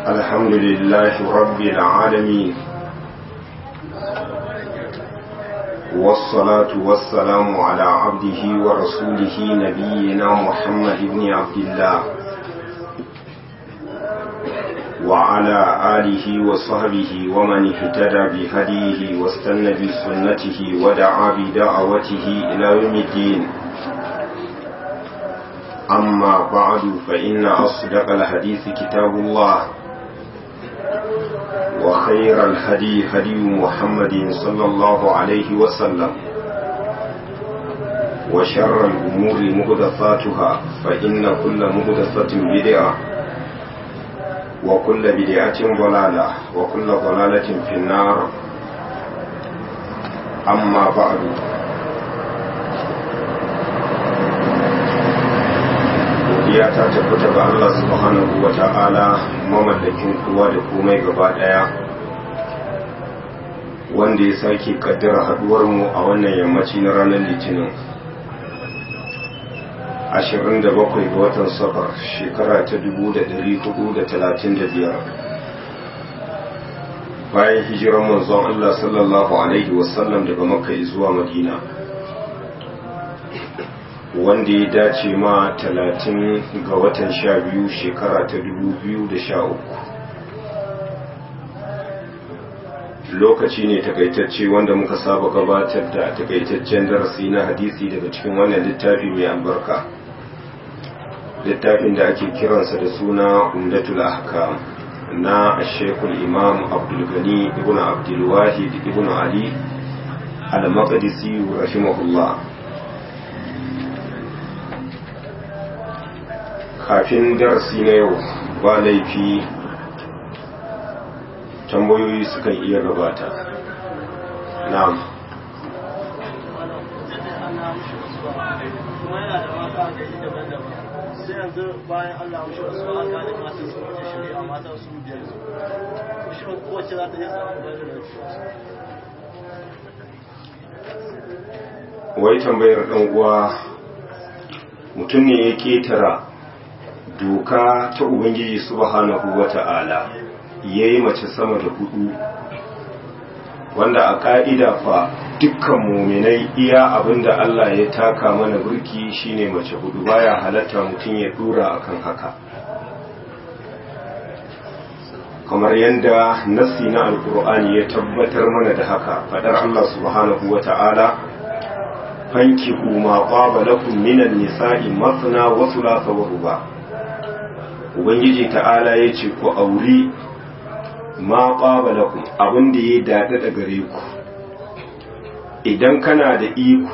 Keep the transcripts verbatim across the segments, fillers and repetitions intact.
الحمد لله رب العالمين والصلاة والسلام على عبده ورسوله نبينا محمد بن عبد الله وعلى آله وصحبه ومن اهتدى بهديه واستنى بسنته ودعا بدعوته إلى يوم الدين. أما بعد فإن أصدق الحديث كتاب الله وخير الهدي هدي محمد صلى الله عليه وسلم وشر الأمور محدثاتها فإن كل محدثة بدعة وكل بدعة ضلالة وكل ضلالة في النار. أما بعد ya ta tabbata ga Allah subhanahu wa ta'ala mamallakin kowa da komai gaba daya wanda ya sake kaddara haduwar mu a wannan yammaci na ranar litinin ashirin da bakwai ga watan safar shekara ta dubu da dari hudu da talatin da biyar bayan hijiran manzon Allah sallallahu alaihi wasallam daga makka zuwa madina, wanda ya dace ma talatin ga watan sha biyu shekara ta dubu biyu da sha uku. Lokaci ne takaitacce wanda muka saba gabatar da takaitaccen darasi na hadisi daga cikin wannan littafi mai albarka, littafin da ake kiransa da suna Umdatul Ahkam na Sheikhul Imam Abdul Ghani ibn Abdul Wahid ibn Ali al-Maqdisi rahimahullah. Kafin darasi na yau ba laifi tambayoyi sukan iya gabata. Na'am. sai yanzu bayan Allah mushi wasu an gane matan sun wuce shari'a matan su biyar su shi wacce za ta yi samun gani da wai tambayar ɗan uwa mutum ne ya ketara doka ta Ubangiji subhanahu wata'ala yayi mace sama da hudu, wanda a ka'ida fa dukkan muminai iya abinda Allah ya taka mana burki shine mace hudu, baya halatta mutum ya dura akan haka, kamar yadda nassi na alkur'ani ya tabbatar mana da haka. Fadar Allah subhanahu wata'ala fankihu ma qaba lakum minan nisa'i mathna wa thulatha wa ruba. Ubangiji ta'ala ya ce ku auri ma ƙwaba lakum abinda ya daɗa da gare ku, idan kana da iko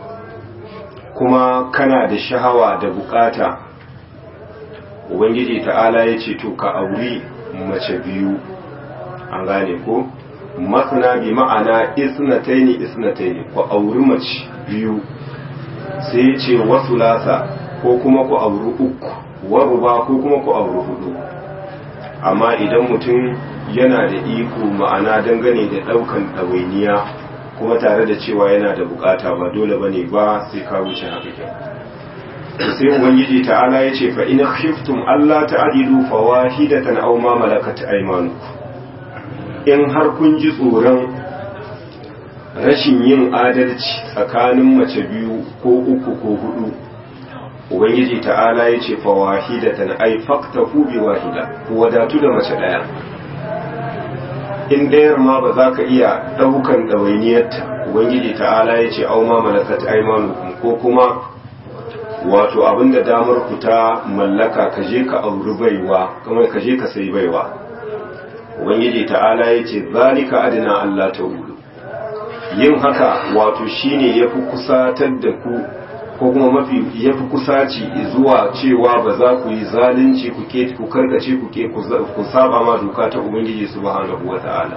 kuma kana da shahawa da bukata, Ubangiji ta'ala ya ce to ka auri mace biyu. An gane ko? masna bi ma'ana isnataini isnataini, ku auri mace biyu. Sai ya ce wasu lasa ko kuma ku auri uku, waruba ko kuma ku auri hudu. Amma idan mutum yana da iko ma'ana dangane da daukan ɗawainiya kuma tare da cewa yana da bukata, ba dole bane ba sai ka wuce haka ke. Sai ubangiji ta'ala ya ce fa in khiftum alla ta'dilu fawahidatan aw ma malakat aymanukum, in har kun ji tsoron rashin yin adalci tsakanin mace biyu ko uku ko hudu, Ubangiji ta'ala ya ce fawahidatan ay faktafu bi wahida, ku wadatu da mace daya. In dayar ma ba za ka iya daukan dawainiyarta, Ubangiji ta'ala ya ce au ma malakat aymanukum, ko kuma wato abinda damar ku ta mallaka ka je ka auri baiwa, kuma ka je ka sai baiwa. Ubangiji ta'ala ya ce zalika adna Allah ta'ulu, yin haka wato shine yafi kusatar da ku ko kuma mafi ya fi kusaci zuwa cewa ba za ku yi zalunci ku ke ku karkace ku ke ku saba ma doka ta Ubangiji subhanahu wata'ala.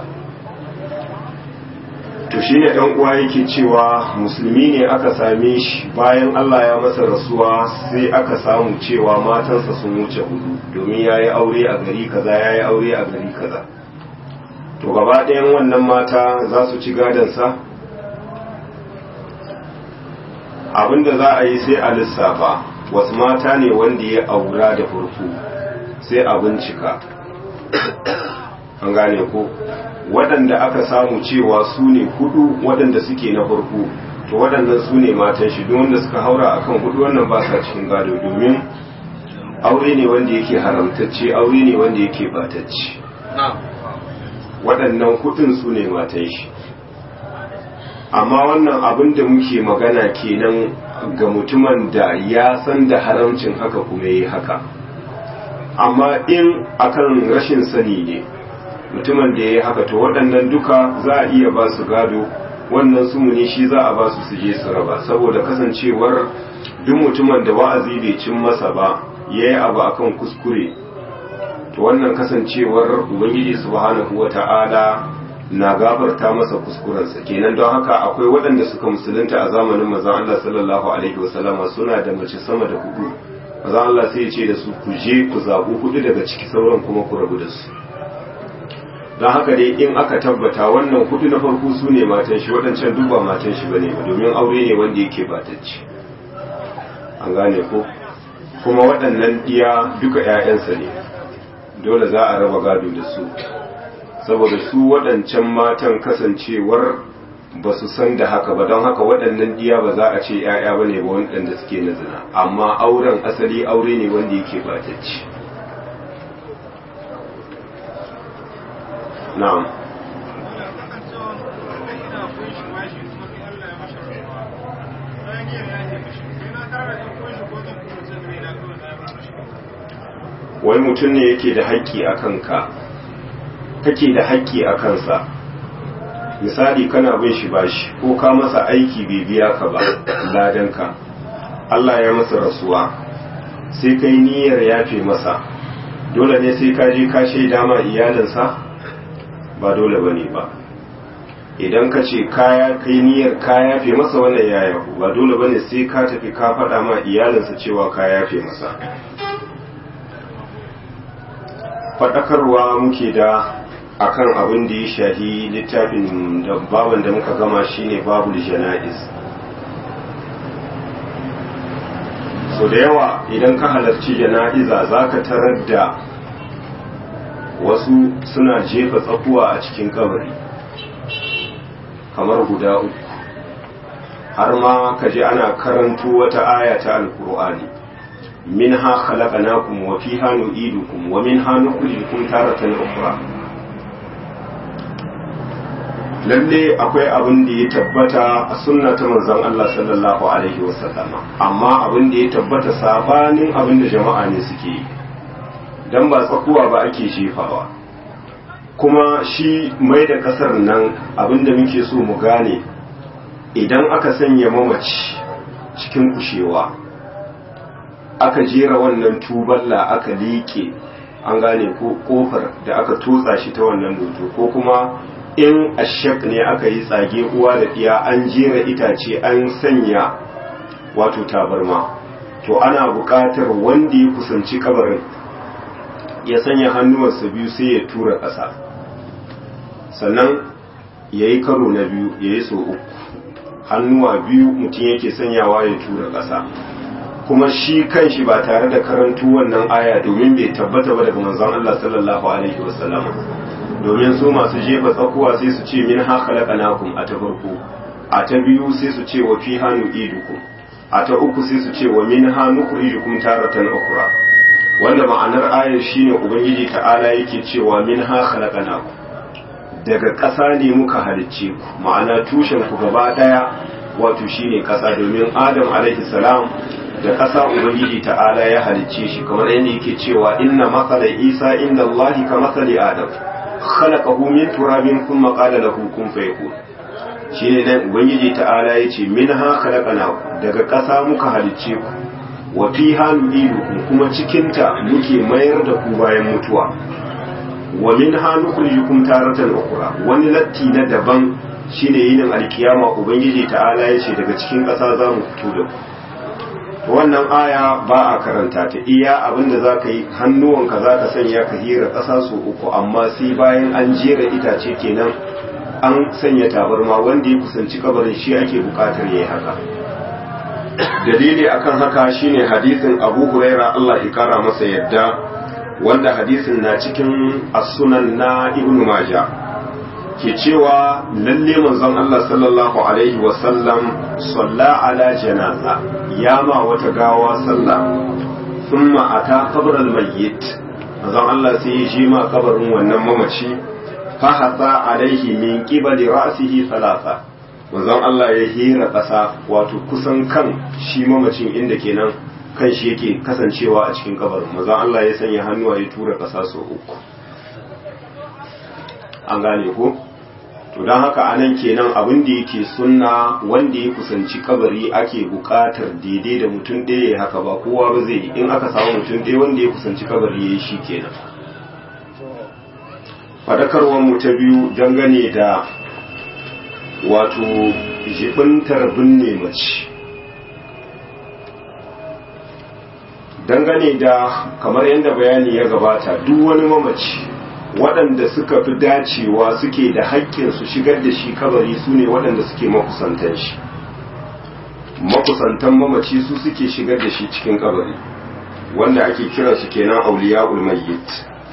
To shine dan uwa yake cewa musulmi ne aka same shi bayan Allah ya masa rasuwa, sai aka samu cewa matansa sun wuce hudu, domin yayi aure a gari kaza yayi aure a gari kaza. To gaba ɗayan wannan mata za su ci gadon sa? Abinda za a yi sai a lissafa wasu mata ne wanda ya aura da farko, sai a bincika an gane ko waɗanda aka samu cewa su ne hudu waɗanda suke na farko to waɗannan su ne matan shi duk wanda suka haura akan hudu wannan ba sa cikin gado domin aure ne wanda yake haramtacce aure ne wanda yake batacce waɗannan hudun su ne matan shi amma wannan abin da muke magana kenan ga mutumin da ya san da haramcin haka kuma yi haka amma in akan rashin sani ne mutumin da ya yi haka to waɗannan duka za a iya ba su gado wannan sumuni shi za a ba su su je su raba saboda kasancewar duk mutumin da wa'azi bai cin masa ba ya yi abu akan kuskure to wannan kasancewar ubangiji subhanahu wata'ala na gafarta masa kuskurensa kenan don haka akwai waɗanda suka musulunta a zamanin manzon Allah sallallahu alaihi wasallama suna da mace sama da hudu manzon Allah sai ya ce da su ku je ku zabu hudu daga ciki sauran kuma ku rabu da su don haka dai in aka tabbata wannan hudu na farko su ne matan shi waɗancan duk ba matan shi bane ba domin aure ne wanda yake batacci an gane ko kuma waɗannan iya duka ƴaƴansa ne dole za a raba gado da su saboda su waɗancan matan kasancewar ba su san da haka ba don haka waɗannan iya ba za a ce ƴaƴa bane ba waɗanda suke na zina amma auren asali aure ne wanda yake batacci na'am wai mutum ne yake da haƙƙi a kanka kake da haƙƙi a kansa misali kana bin shi bashi ko ka masa aiki bai biya ka ba ladanka Allah ya masa rasuwa sai kai niyyar yafe masa dole ne sai ka je ka shaida ma iyalinsa ba dole bane ba idan ka ce kaya kai niyyar ka yafe masa wannan yaya ba dole bane sai ka tafi ka faɗa ma iyalinsa cewa ka yafe masa faɗakarwa muke da akan abin da ya shahi littafin da baban da muka gama shine babul jana'iz so da yawa idan ka halarci jana'iza zaka tarar da wasu suna jefa tsakuwa a cikin kabari kamar guda uku har ma kaje ana karanto wata aya ta alkur'ani minha khalaqnakum wa fiha nu'idukum wa minha nukhrijukum taratan ukhra lalle akwai abin da ya tabbata a sunna ta manzon Allah sallallahu alaihi wasallam amma abin da ya tabbata sabanin abin da jama'a ne suke yi dan ba tsakuwa ba ake jefawa kuma shi mai da kasar nan abinda muke so mu gane idan aka sanya mamaci cikin kushewa aka jera wannan tuballa aka liƙe an gane ko kofar da aka tutsa shi ta wannan doto ko kuma in ashak ne aka yi tsage uwa da iya an jera itace an sanya wato tabarma to ana buƙatar wanda ya kusanci kabarin ya sanya hannuwansa biyu sai ya tura ƙasa sannan ya yi karo na biyu ya yi so uku hannuwa biyu mutum yake sanyawa ya tura ƙasa kuma shi kan shi ba tare da karantu wannan aya domin bai tabbata ba daga manzon Allah sallallahu alaihi wasallam domin su masu jefa tsakuwa sai su ce min ha khalaqnakum a ta farko a ta biyu sai su ce wa fi hanu idukum a ta uku sai su ce wa min ha nukhrijukum taratan ukhra wanda ma'anar ayar shine ubangiji ta'ala yake cewa min ha khalaqnakum daga ƙasa ne muka halicce ku ma'ana tushen ku gaba daya wato shine ƙasa domin Adam alaihi salam da ƙasa ubangiji ta'ala ya halicce shi kamar yadda yake cewa inna masala Isa inda Allah ka masali Adam khalaqahu min turabin thumma qala lahu kun fayakun shine nan ubangiji ta'ala yace min ha khalaqnakum daga ƙasa muka halicce ku wa fiha nu'idukum kuma cikinta muke mayar da ku bayan mutuwa wa minha nukhrijukum taratan ukhra wani latti na daban shine yinin alkiyama ubangiji ta'ala yace daga cikin ƙasa za mu fito da ku wannan aya ba a karanta ta iya abinda zaka yi hannuwanka zaka sanya ka hira ƙasa su uku amma sai bayan an jera itace kenan an sanya tabarma wanda ya kusanci kabarin shi ake bukatar yayi haka dalili akan haka shine hadisin Abu Huraira Allah ya kara masa yadda wanda hadisin na cikin as-sunan na Ibn Majah ke cewa lalle manzon Allah sallallahu alaihi wa sallam salla ala janaza yama wata gawa sallah thumma ata qabr al-mayyit manzon Allah sai ya ji ma kabarin wannan mamaci fa hasa alaihi min qibali ra'sihi thalatha manzon Allah ya hira ƙasa wato kusan kan shi mamacin inda kenan kan shi yake kasancewa a cikin kabarin manzon Allah ya sanya hannuwa ya tura ƙasa sau uku an gane ko to don haka anan kenan abin da yake sunna wanda ya kusanci kabari ake buƙatar daidai da mutum ɗaya ya haka ba kowa ba zai yi in aka samu mutum ɗaya wanda ya kusanci kabari ya yi shi kenan fadakarwar mu ta biyu dangane da wato jibintar binne mace dangane da kamar yadda bayani ya gabata duk wani mamaci waɗanda suka fi dacewa suke da haƙƙin su shigar da shi kabari su ne waɗanda suke makusantan shi makusantan mamaci su suke shigar da shi cikin kabari wanda ake kiransu kenan auliya'ul mayyit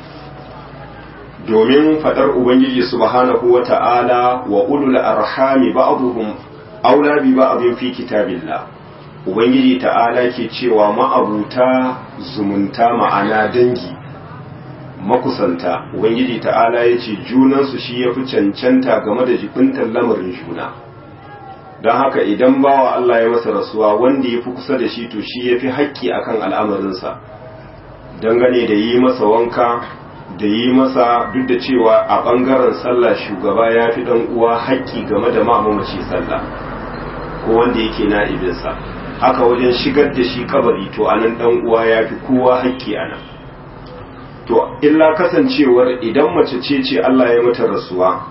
domin fadar ubangiji subhanahu wata'ala wa ulul arhami ba'dhum aula bi ba'dhin fi kitabillah ubangiji ta'ala ke cewa ma'abuta zumunta ma'ana dangi makusanta ubangiji ta'ala yace junan su shi yafi cancanta game da jibintar lamarin juna don haka idan bawa Allah ya masa rasuwa wanda yafi kusa da shi to shi yafi haƙƙi akan al'amarinsa dangane da yi masa wanka da yi masa duk da cewa a ɓangaren sallah shugaba ya fi ɗan uwa haƙƙi game da mamaci sallah ko wanda yake na'ibinsa haka wajen shigar da shi kabari to anan ɗan uwa ya fi kowa haƙƙi a nan to illa kasancewar idan mace ce ce Allah ya mata rasuwa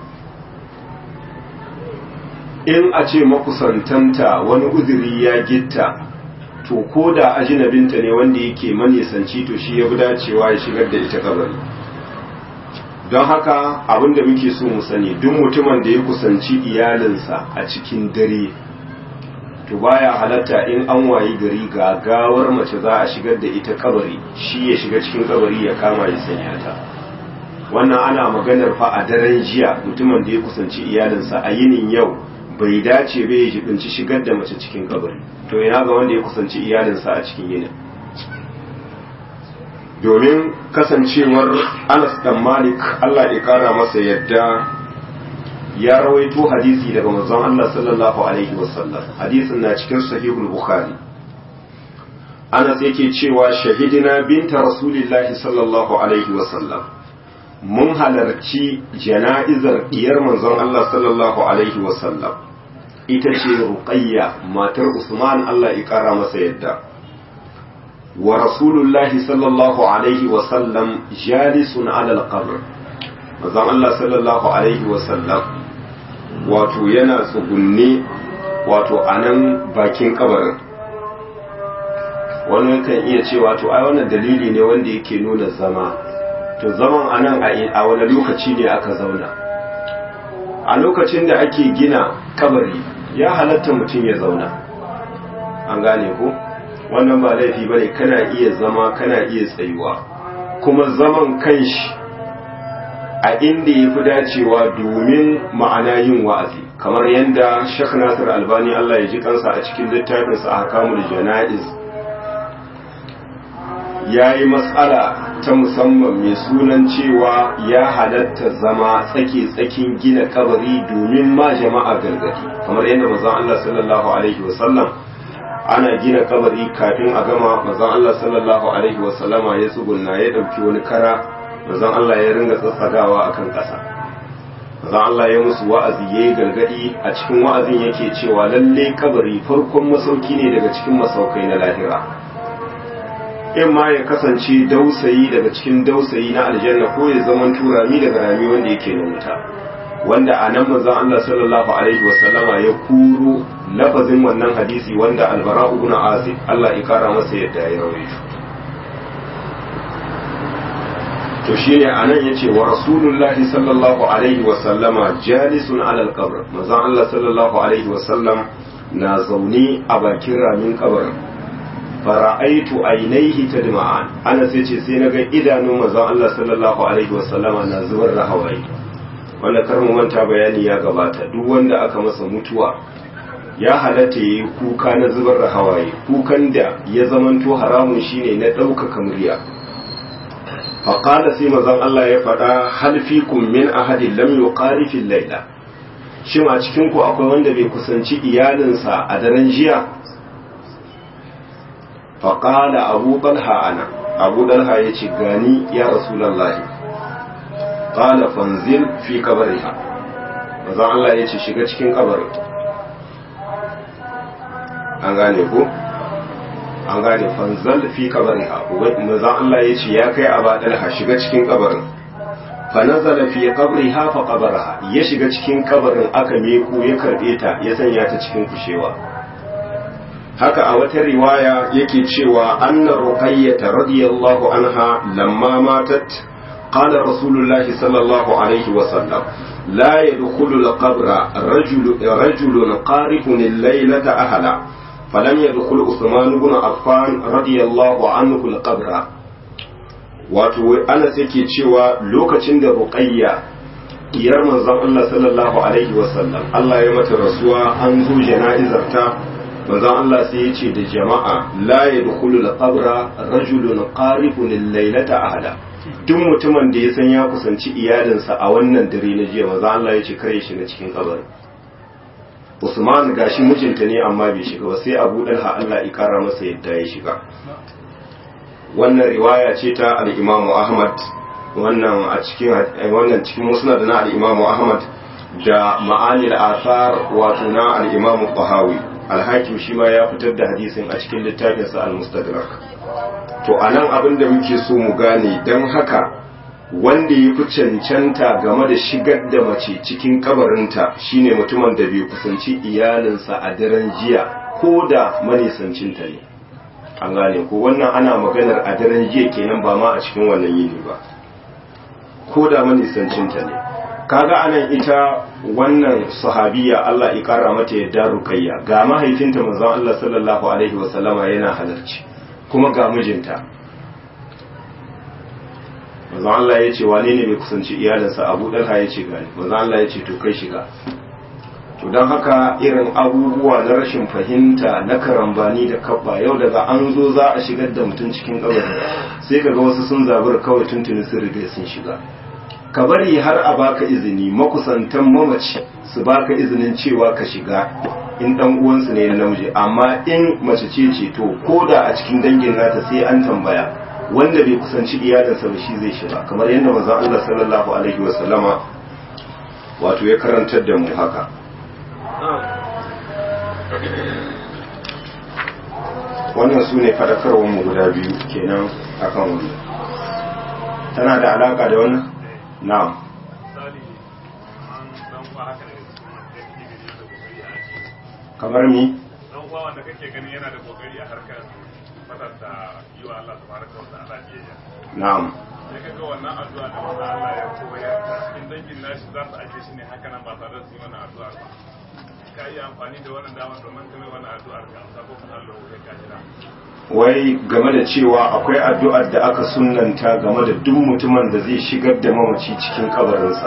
in a ce makusantanta wani uzuri ya gitta to ko da ajinabinta ne wanda yake manisanci to shi ya fi dacewa ya shigar da ita kabari don haka abinda muke so mu sani duk mutumin da ya kusanci iyalinsa a cikin dare to baya halatta in an wayi gari gagawar mace za a shigar da ita kabari shi ya shiga cikin kabari ya kama ya sanya ta wannan ana maganar fa a daren jiya mutumin da ya kusanci iyalinsa a yinin yau bai dace bai ya jibinci shigar da mace cikin kabari to ina ga wanda ya kusanci iyalinsa a cikin yinin domin kasancewar Anas dan Malik Allah ya kara masa yadda ya rawaito hadisi daga manzon Allah sallallahu alaihi wasallam hadisin na cikin sahihul bukhari Anas yake cewa shahidina binta rasulillahi sallallahu alaihi wasallam mun halarci jana'izar diyar manzon Allah sallallahu alaihi wasallam ita ce Ruqayya matar Usman Allah ya kara masa yadda wa rasulullahi sallallahu alaihi wasallam jalisun ala alqabr manzon Allah sallallahu alaihi wasallam wato yana tsugunne wato anan bakin kabarin wani kan iya cewa to ai wannan dalili ne wanda yake nuna zama to zaman anan a wani lokaci ne aka zauna a lokacin da ake gina kabari ya halatta mutum ya zauna an gane ko wannan ba laifi bane kana iya zama kana iya tsayuwa kuma zaman kanshi a inda ya fi dacewa domin ma'ana yin wa'azi kamar yadda Sheikh Nasir Albani Allah ya ji kansa a cikin littafinsa Ahkamul Jana'iz ya yi matsala ta musamman mai sunan cewa ya halatta zama tsake-tsakin gina kabari domin ma jama'a gargadi kamar yadda manzon Allah sallallahu alaihi wasallam ana gina kabari kafin a gama manzon Allah sallallahu alaihi wasallama ya tsugunna ya dauki wani kara manzon Allah ya ringa tsatsagawa akan ƙasa manzon Allah ya musu wa'azi yayi gargadi a cikin wa'azin yake cewa lalle kabari farkon masauki ne daga cikin masaukai na lahira in ma ya kasance dausayi daga cikin dausayi na aljanna ko ya zaman turami daga rami wanda yake na wuta wanda a nan manzon Allah sallallahu alaihi wasallama ya kuro lafazin wannan hadisi wanda albara ibn azib Allah ya kara masa yadda ya rawaito to shine anan yace wa rasulullahi sallallahu alaihi wasallama jalisun ala alqabr manzon Allah sallallahu alaihi wasallam na zaune a bakin ramin kabarin fara'aitu ainihi tadma'an ana sai ce sai naga idanun manzon Allah sallallahu alaihi wasallama na zubar da hawaye wanda kar mu manta bayani ya gabata duk wanda aka masa mutuwa ya halatta yayi kuka na zubar da hawaye kukan da ya zamanto haramun shine na ɗaukaka murya faqala sai manzon Allah ya faɗa hal fikum min ahadin lam yuqari fil layla shin a cikin ku akwai wanda bai kusanci iyalinsa a daren jiya faqala abu talha ana abu talha yace gani ya rasulullahi qala fanzil fi qabriha manzon Allah yace shiga cikin kabarin an gane ko an gane fanzal fi qabriha manzon Allah yace ya kai aba talha shiga cikin kabarin fa nazala fi qabriha fa qabaraha ya shiga cikin kabarin aka meko ya karbe ta ya sanya ta cikin kushewa haka a wata riwaya yake cewa anna ruqayyah radiyallahu anha lamma matat qala rasulullah sallallahu alaihi wa sallam la yadkhulu al-qabra rajul rajulun qarifun al-laylata ahla falam yadkhul Uthman ibn Affan radiyallahu anhu al-qabra wato Anas yake cewa lokacin da ruqayya diyar manzon Allah sallallahu alaihi wa sallam Allah ya mata rasuwa an zo jana'izar ta manzon Allah sai ya ce da jama'a la yadkhulu al-qabra rajulun qarifun al-laylata ahla duk mutumin da ya san ya kusanci iyalinsa a wannan dare na jiya manzon Allah ya ce kare shi na cikin kabarin Usman gashi mijinta ne amma bai shiga ba sai Abu Dalha Allah ya kara masa yadda ya shiga wannan riwaya ce ta al-Imam Ahmad wannan a cikin wannan cikin musnad na al-Imam Ahmad da ma'ani al-athar wato na al-Imam Tahawi al-Hakim shi ma ya fitar da hadisin a cikin littafinsa al-Mustadrak to anan abin da muke so mu gane dan haka wanda ya fi cancanta game da shigar da mace cikin kabarinta shine mutumin da bai kusanci iyalinsa a daren jiya ko da manisancinta ne an gane ko wannan ana maganar a daren jiya kenan ba ma a cikin wannan yini ba ko da manisancinta ne kaga anan ita wannan sahabiya Allah ya kara mata yadda rukayya ga mahaifinta manzon Allah sallallahu alaihi wasallama yana halarci kuma ga mijinta manzon Allah ya ce wane ne bai kusanci iyalinsa Abu Dalha ya ce gani manzon Allah ya ce to kai shiga to don haka irin abubuwa na rashin fahimta na karambani da kabba yau daga an zo za a shigar da mutum cikin kabari sai kaga wasu sun zabura kawai tuntuni sun riga sun shiga ka bari har a baka izini makusantan mamaci su baka izinin cewa ka shiga in dan uwansu ne na namiji amma in mace ce ce to koda a cikin dangin nata sai an tambaya wanda bai kusanci iyalinsa ba shi zai shiga kamar yadda manzon Allah sallallahu alaihi wasallama wato ya karantar da mu haka wannan su ne fadakarwar mu guda biyu kenan akan wani tana da alaka da wannan na'am kamar mi dan uwa wanda kake gani yana da kokari a harkar fatanta yi wa Allah tabaraka wa ta'ala biyayya na'am sai kaga wannan addu'a da wanda Allah ya koyar cikin dangin nashi za su aje shi ne haka nan ba tare da su yi wannan addu'a ba ka yi amfani da wannan damar domin kai wannan addu'ar ka amsa ko kuma Allah ya kajira wai game da cewa akwai addu'ar da aka sunnanta game da duk mutumin da zai shigar da mamaci cikin kabarinsa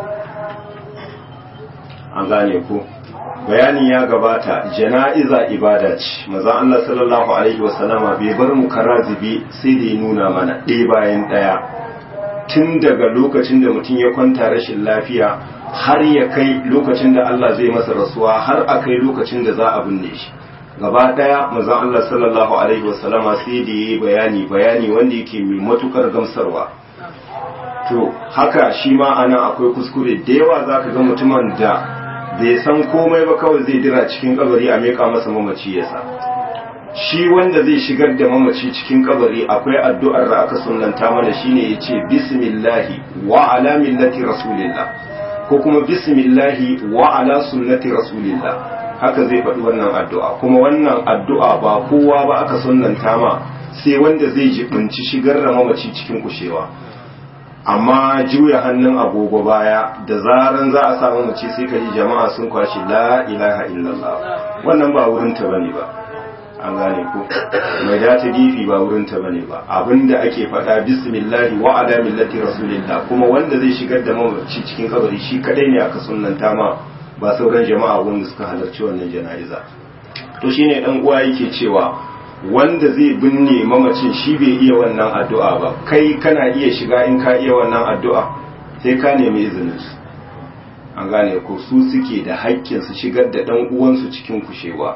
an gane ko bayani ya gabata jana'iza ibada ce manzon Allah sallallahu alaihi wasallama bai bar mu karazibi sai da ya nuna mana ɗaya bayan ɗaya tun daga lokacin da mutum ya kwanta rashin lafiya har ya kai lokacin da Allah zai masa rasuwa har a kai lokacin da za a binne shi gaba daya manzon Allah sallallahu alaihi wasallama sai da yayi bayani bayani wanda yake mai matukar gamsarwa to haka shi ma ana akwai kuskure da yawa zaka ga mutumin da bai san komai ba kawai zai dira cikin kabari a meka masa mamaci yasa shi wanda zai shigar da mamaci cikin kabari akwai addu'ar da aka sunnanta mana shine yace bismillahi wa ala millati rasulillah ko kuma bismillahi wa ala sunnati rasulillah haka zai faɗi wannan addu'a kuma wannan addu'a ba kowa ba aka sunnanta ma sai wanda zai jibinci shigar da mamaci cikin kushewa amma juya hannun agogo baya da zaran za a samu mace sai ka ji jama'a sun kwashi la ilaha illallah wannan ba wurin ta bane ba an gane ko mai da ta gefe ba wurin ta bane ba abinda ake faɗa bismillahi wa ala millati rasulillah kuma wanda zai shigar da mamaci cikin kabari shi kadai ne aka sunnanta ma ba sauran jama'a wanda suka halarci wannan jana'iza to shine dan uwa yake cewa wanda zai binne mamacin shi bai iya wannan addu'a ba kai kana iya shiga in ka iya wannan addu'a sai ka nemi izinin su an gane ko su suke da haƙƙin su shigar da dan uwansu cikin kushewa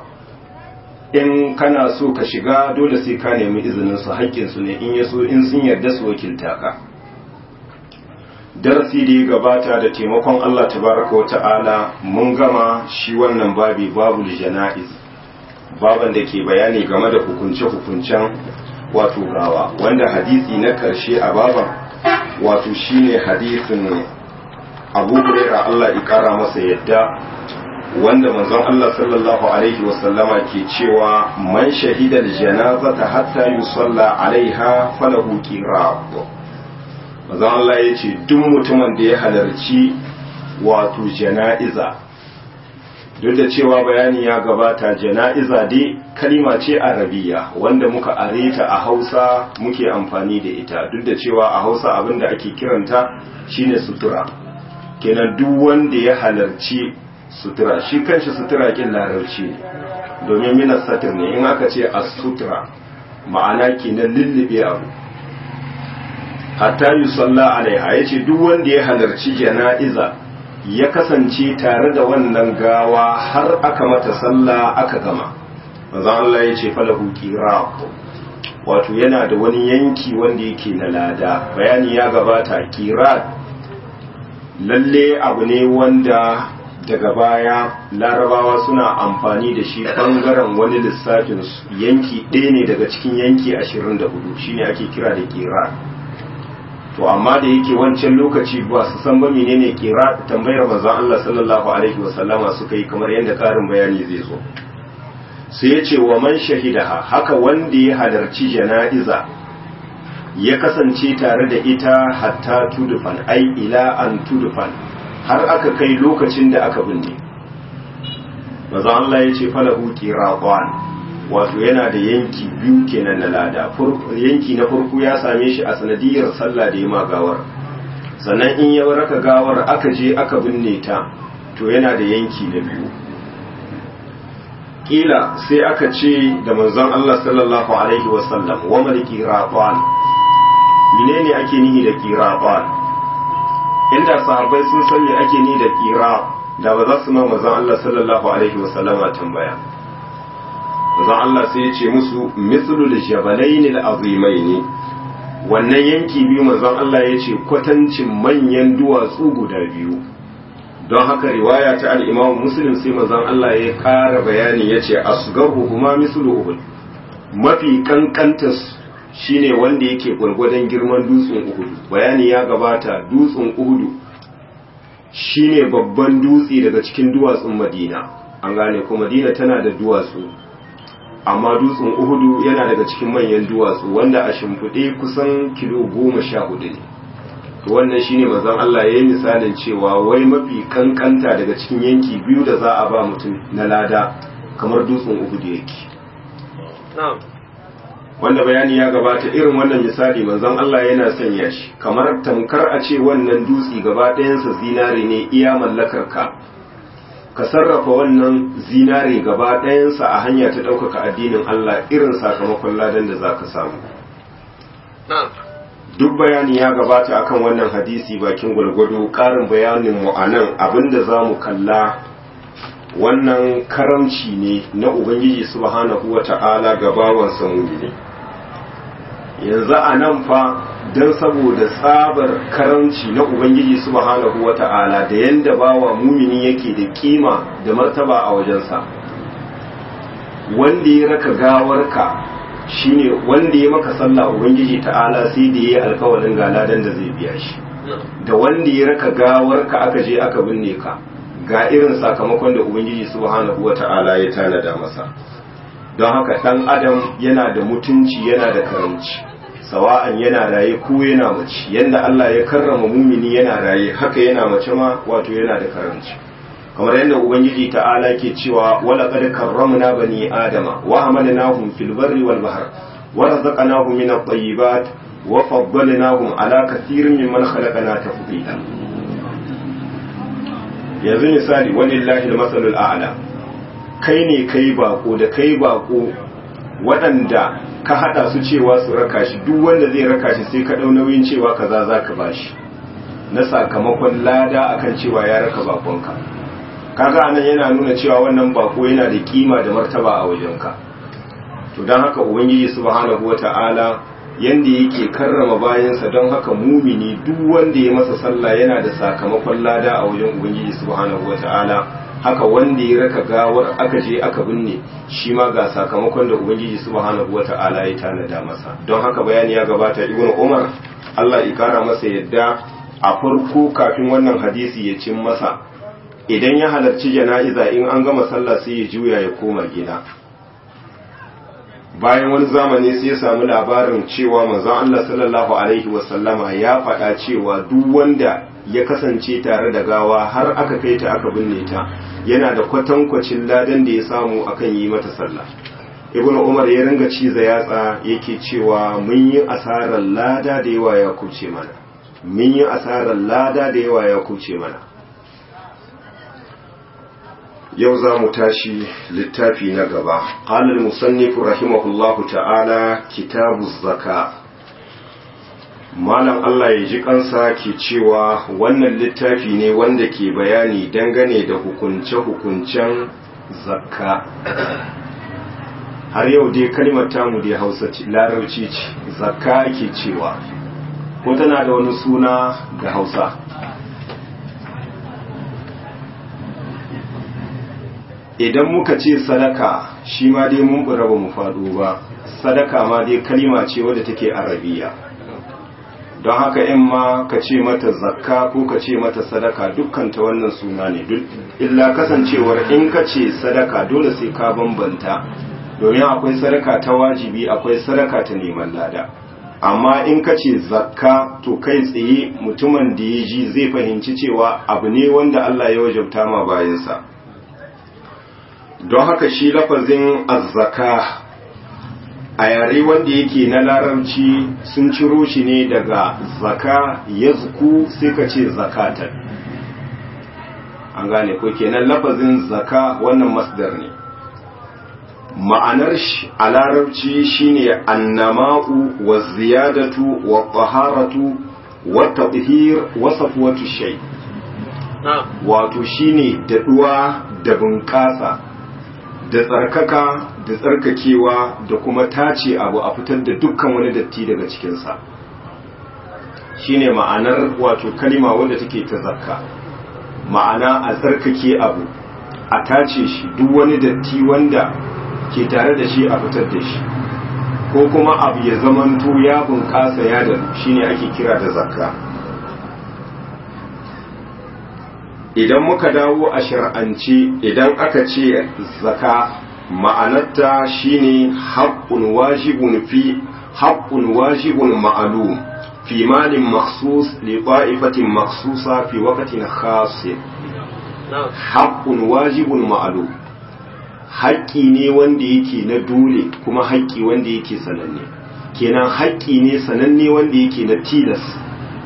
in kana so ka shiga dole sai ka nemi izinin su haƙƙin su ne in yaso in sun yarda su wakilta ka darasi da ya gabata da taimakon Allah tabaraka wa ta'ala mun gama shi wannan babi babul jana'iz baban da ke bayani game da hukunce-hukuncen wato gawa wanda hadisi na karshe a baban wato shine hadisin Abu Hurairah Allah ya kara masa yadda wanda manzon Allah sallallahu alaihi wasallama ke cewa man shahida al-janazata hatta yusalla alaiha falahu qirat manzon Allah yace duk mutumin da ya halarci wato jana'iza duk da cewa bayani ya gabata jana'iza dai kalima ce arabiya wanda muka areta a Hausa muke amfani da ita duk da cewa a Hausa abinda ake kiranta shine sutura kenan duk wanda ya halarci sutura shi kanshi sutura kin larabci ne domin minas satir ne in aka ce as-sutura ma'ana kenan lullube abu hatta yusalla alaiha yace duk wanda ya halarci jana'iza ya kasance tare da wannan gawa har aka mata sallah aka gama manzo Allah yace falahu qiraq wato yana da wani yanki wanda yake na lada bayani ya gabata qiraq lalle abu ne wanda daga baya larabawa suna amfani da shi bangaren wani lissafin yanki ɗaya ne daga cikin yanki ashirin da hudu shine ake kira da qiraq to amma da yake wancan lokaci ba su san ba menene qiraq tambayar manzon Allah sallallahu alaihi wasallama suka yi kamar yadda karin bayani zai zo sai ya ce wa man shahidaha haka wanda ya halarci jana'iza ya kasance tare da ita hatta tudufan ai ila an tudufan har aka kai lokacin da aka binne manzon Allah ya ce falahu qiraqan wato yana da yanki biyu kenan na lada yanki na farko ya same shi a sanadiyar sallah da ya ma gawar sannan in ya raka gawar aka je aka binne ta to yana da yanki na biyu kila sai aka ce da manzon Allah sallallahu alaihi wasallam wa mal qiratan menene ake nihi da qiratan inda sahabbai sun san me ake nihi da qira da ba za su ma manzon Allah sallallahu alaihi wasallama tambaya manzon Allah sai ya ce musu mithlul jabalain al-azimain wannan yanki biyu manzon Allah ya ce kwatancin manyan duwatsu guda biyu don haka riwaya ta al-Imam Muslim sai manzon Allah ya ƙara bayani ya ce asgaru huma mithlu uhud mafi kankantas shine wanda yake gwargwadon girman dutsen Uhud bayani ya gabata dutsen Uhud shine babban dutse daga cikin duwatsun Madina an gane ko Madina tana da duwatsu amma dutsen Uhudu yana daga cikin manyan duwatsu wanda a shimfiɗe kusan kilo goma sha hudu ne to wannan shine manzon Allah ya yi misalin cewa wai mafi kankanta daga cikin yanki biyu da za a ba mutum na lada kamar dutsen Uhudu yake wanda bayani ya gabata irin wannan misali manzon Allah yana sanya shi kamar tamkar a ce wannan dutse gaba ɗayansa zinare ne iya mallakar ka ka sarrafa wannan zinare gaba ɗayansa a hanya ta ɗaukaka addinin Allah irin sakamakon ladan da za ka samu. Duk bayani ya gabata akan wannan hadisi bakin gwalgwado ƙarin bayanin mu a nan abinda za mu kalla wannan karamci ne na Ubangiji subhanahu wa ta'ala ga bawansa mumini. Yanzu a nan fa don saboda tsabar karanci na Ubangiji subhanahu wa ta'ala da yanda bawa mumini yake da kima da martaba a wajensa wanda ya raka gawarka shine wanda ya maka sallah Ubangiji ta'ala sai da yayi alkawarin galadan da zai biya shi da wanda ya raka gawarka aka je aka binne ka ga irin sakamakon da Ubangiji subhanahu wa ta'ala ya tanada masa don haka dan adam yana da mutunci yana da karamci sawa'an yana raye ko yana mace yanda Allah ya karrama mumini yana raye haka yana mace ma wato yana da karamci kamar yadda ubangiji ta'ala ke cewa wala qad karramna bani adama wa hamalnahum fil barri wal bahr wa razaqnahum min at-tayyibat wa faddalnahum ala kathirin mimman khalaqna tafdila. yanzu misali walillahi al-masalul a'la, kai ne kai bako da kai bako waɗanda ka hada su cewa su raka shi, duk wanda zai raka shi sai ka dau nauyin cewa kaza zaka bashi na sakamakon lada akan cewa ya raka bakonka. kaga anan yana nuna cewa wannan bako yana da kima da martaba a wajenka. to don haka ubangiji subhanahu wata'ala yanda yake karrama bayansa, don haka mumini duk wanda ya masa sallah yana da sakamakon lada a wajen ubangiji subhanahu wata'ala. haka wanda ya raka gawar aka je aka binne shi ma ga sakamakon da ubangiji subhanahu wata'ala ya tanada masa. don haka bayani ya gabata, ibnu umar Allah ya kara masa yadda a farko kafin wannan hadisi ya cin masa, idan ya halarci jana'iza in an gama sallah sai ya juya ya koma gida. bayan wani zamani sai ya samu labarin cewa manzon Allah sallallahu alaihi wasallama ya faɗa cewa duk wanda ya kasance tare da gawa har aka kai ta aka binne ta yana da kwatankwacin ladan da ya samu akan yi mata sallah. ibnu umar ya ringa ciza yatsa yake cewa mun yi asarar lada da yawa ya kuce mana mun yi asarar lada da yawa ya kuce mana. yau za mu tashi littafi na gaba. qala al-musannif rahimahullahu ta'ala kitabu zaka. malam Allah ya ji kansa ke cewa wannan littafi ne wanda ke bayani dangane da hukunce-hukuncen zakka. har yau dai kalmar tamu dai Hausa ce, larabci ce, zakka ake cewa, ko tana da wani suna da Hausa? idan muka ce sadaka shi ma dai mun bura ba mu faɗo ba, sadaka ma dai kalima ce wadda take arabiya. don haka in ma ka ce mata zakka ko ka ce mata sadaka dukkan ta wannan suna ne, illa kasancewar in ka ce sadaka dole sai ka bambanta, domin akwai sadaka ta wajibi akwai sadaka ta neman lada. amma in ka ce zakka to kai tsaye mutumin da ya ji zai fahimci cewa abu ne wanda Allah ya wajabta ma bayansa. don haka shi lafazin azzaka a yare wanda yake na larabci sun ciro shi ne daga zaka yazku sai ka ce zakatan. an gane ko kenan lafazin zaka wannan masdar ne. ma'anar shi a larabci shine annama'u wa ziyadatu wa taharatu wa tathhir wa safwatu shay. wato shine daɗuwa da bunƙasa da tsarkaka da tsarkakewa da kuma tace abu a fitar da dukkan wani datti daga cikinsa. shine ma'anar wato kalima wanda take ta zakka, ma'ana a tsarkake abu a tace shi duk wani datti wanda ke tare da shi a fitar da shi, ko kuma abu ya zamanto ya bunƙasa ya da shine ake kira da zakka. idan muka dawo a shar'ance idan aka ce zaka ma'anarta shine haqqun wajibun fi haqqun wajibun ma'lum fi malin makhsus li qa'ifatin makhsusa fi waqtin khas. haqqun wajibun ma'lum, haƙƙi ne wanda yake na dole kuma haƙƙi wanda yake sananne. kenan haƙƙi ne sananne wanda yake na tilas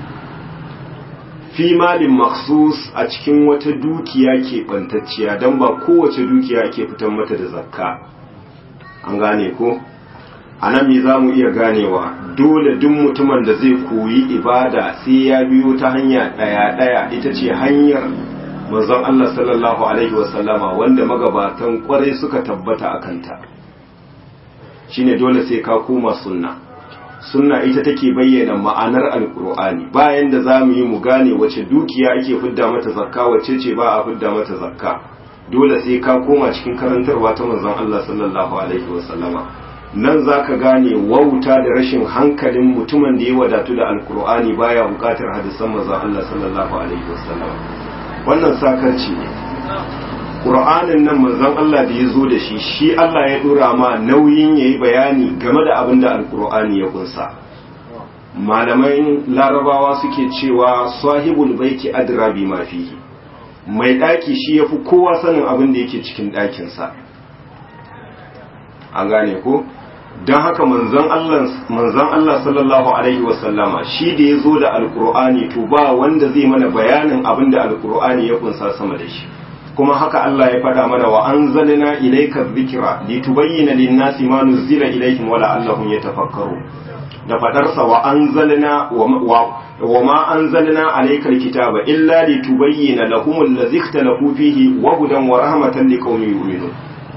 fi malin maksus a cikin wata dukiya ke bantacciya, don ba kowace dukiya ke fitar mata da zakka. an gane ko? a nan me za mu iya ganewa dole duk mutumin da zai koyi ibada sai ya biyo ta hanya ɗaya-ɗaya, ita ce hanyar manzon Allah sallallahu alaihi wasallama wanda magabatan kwarai suka tabbata a kanta. shine dole sai ka koma sunna. sunna ita take bayyana ma'anar alkur'ani, bayan da za mu yi mu gane wace dukiya ake fidda mata zakka wace ce ba a fidda mata zakka. dole sai ka koma cikin karantarwa ta manzon Allah sallallahu alaihi wasallama. nan zaka gane wauta da rashin hankalin mutumin da ya wadatu da alkur'ani baya bukatar hadisan manzon Allah sallallahu alaihi wasallama. wannan sakarci ne. Qur'anin nan manzon Allah da ya zo da shi shi Allah ya dora ma nauyin yayi bayani game da abin da alkur'ani ya kunsa. malamai larabawa suke cewa sahibul baiti adra bima fihi, mai ɗaki shi ya fi kowa sanin abin da yake cikin ɗakinsa an gane ko don haka manzon Allah sallallahu alaihi wasallama shi da ya zo da alkur'ani to ba wanda zai mana bayanin abin da alkur'ani ya kunsa sama da shi kuma haka Allah ya faɗa mana wa anzalna ilayka dhikra litubayyana lin-nasi ma nuzila ilayhim wa la'allahum yatafakkarun da fadarsa wa anzalna wa ma anzalna alayka al-kitaba illa litubayyana lahum alladhi ikhtalafu fihi wa hudan wa rahmatan liqaumin yu'minun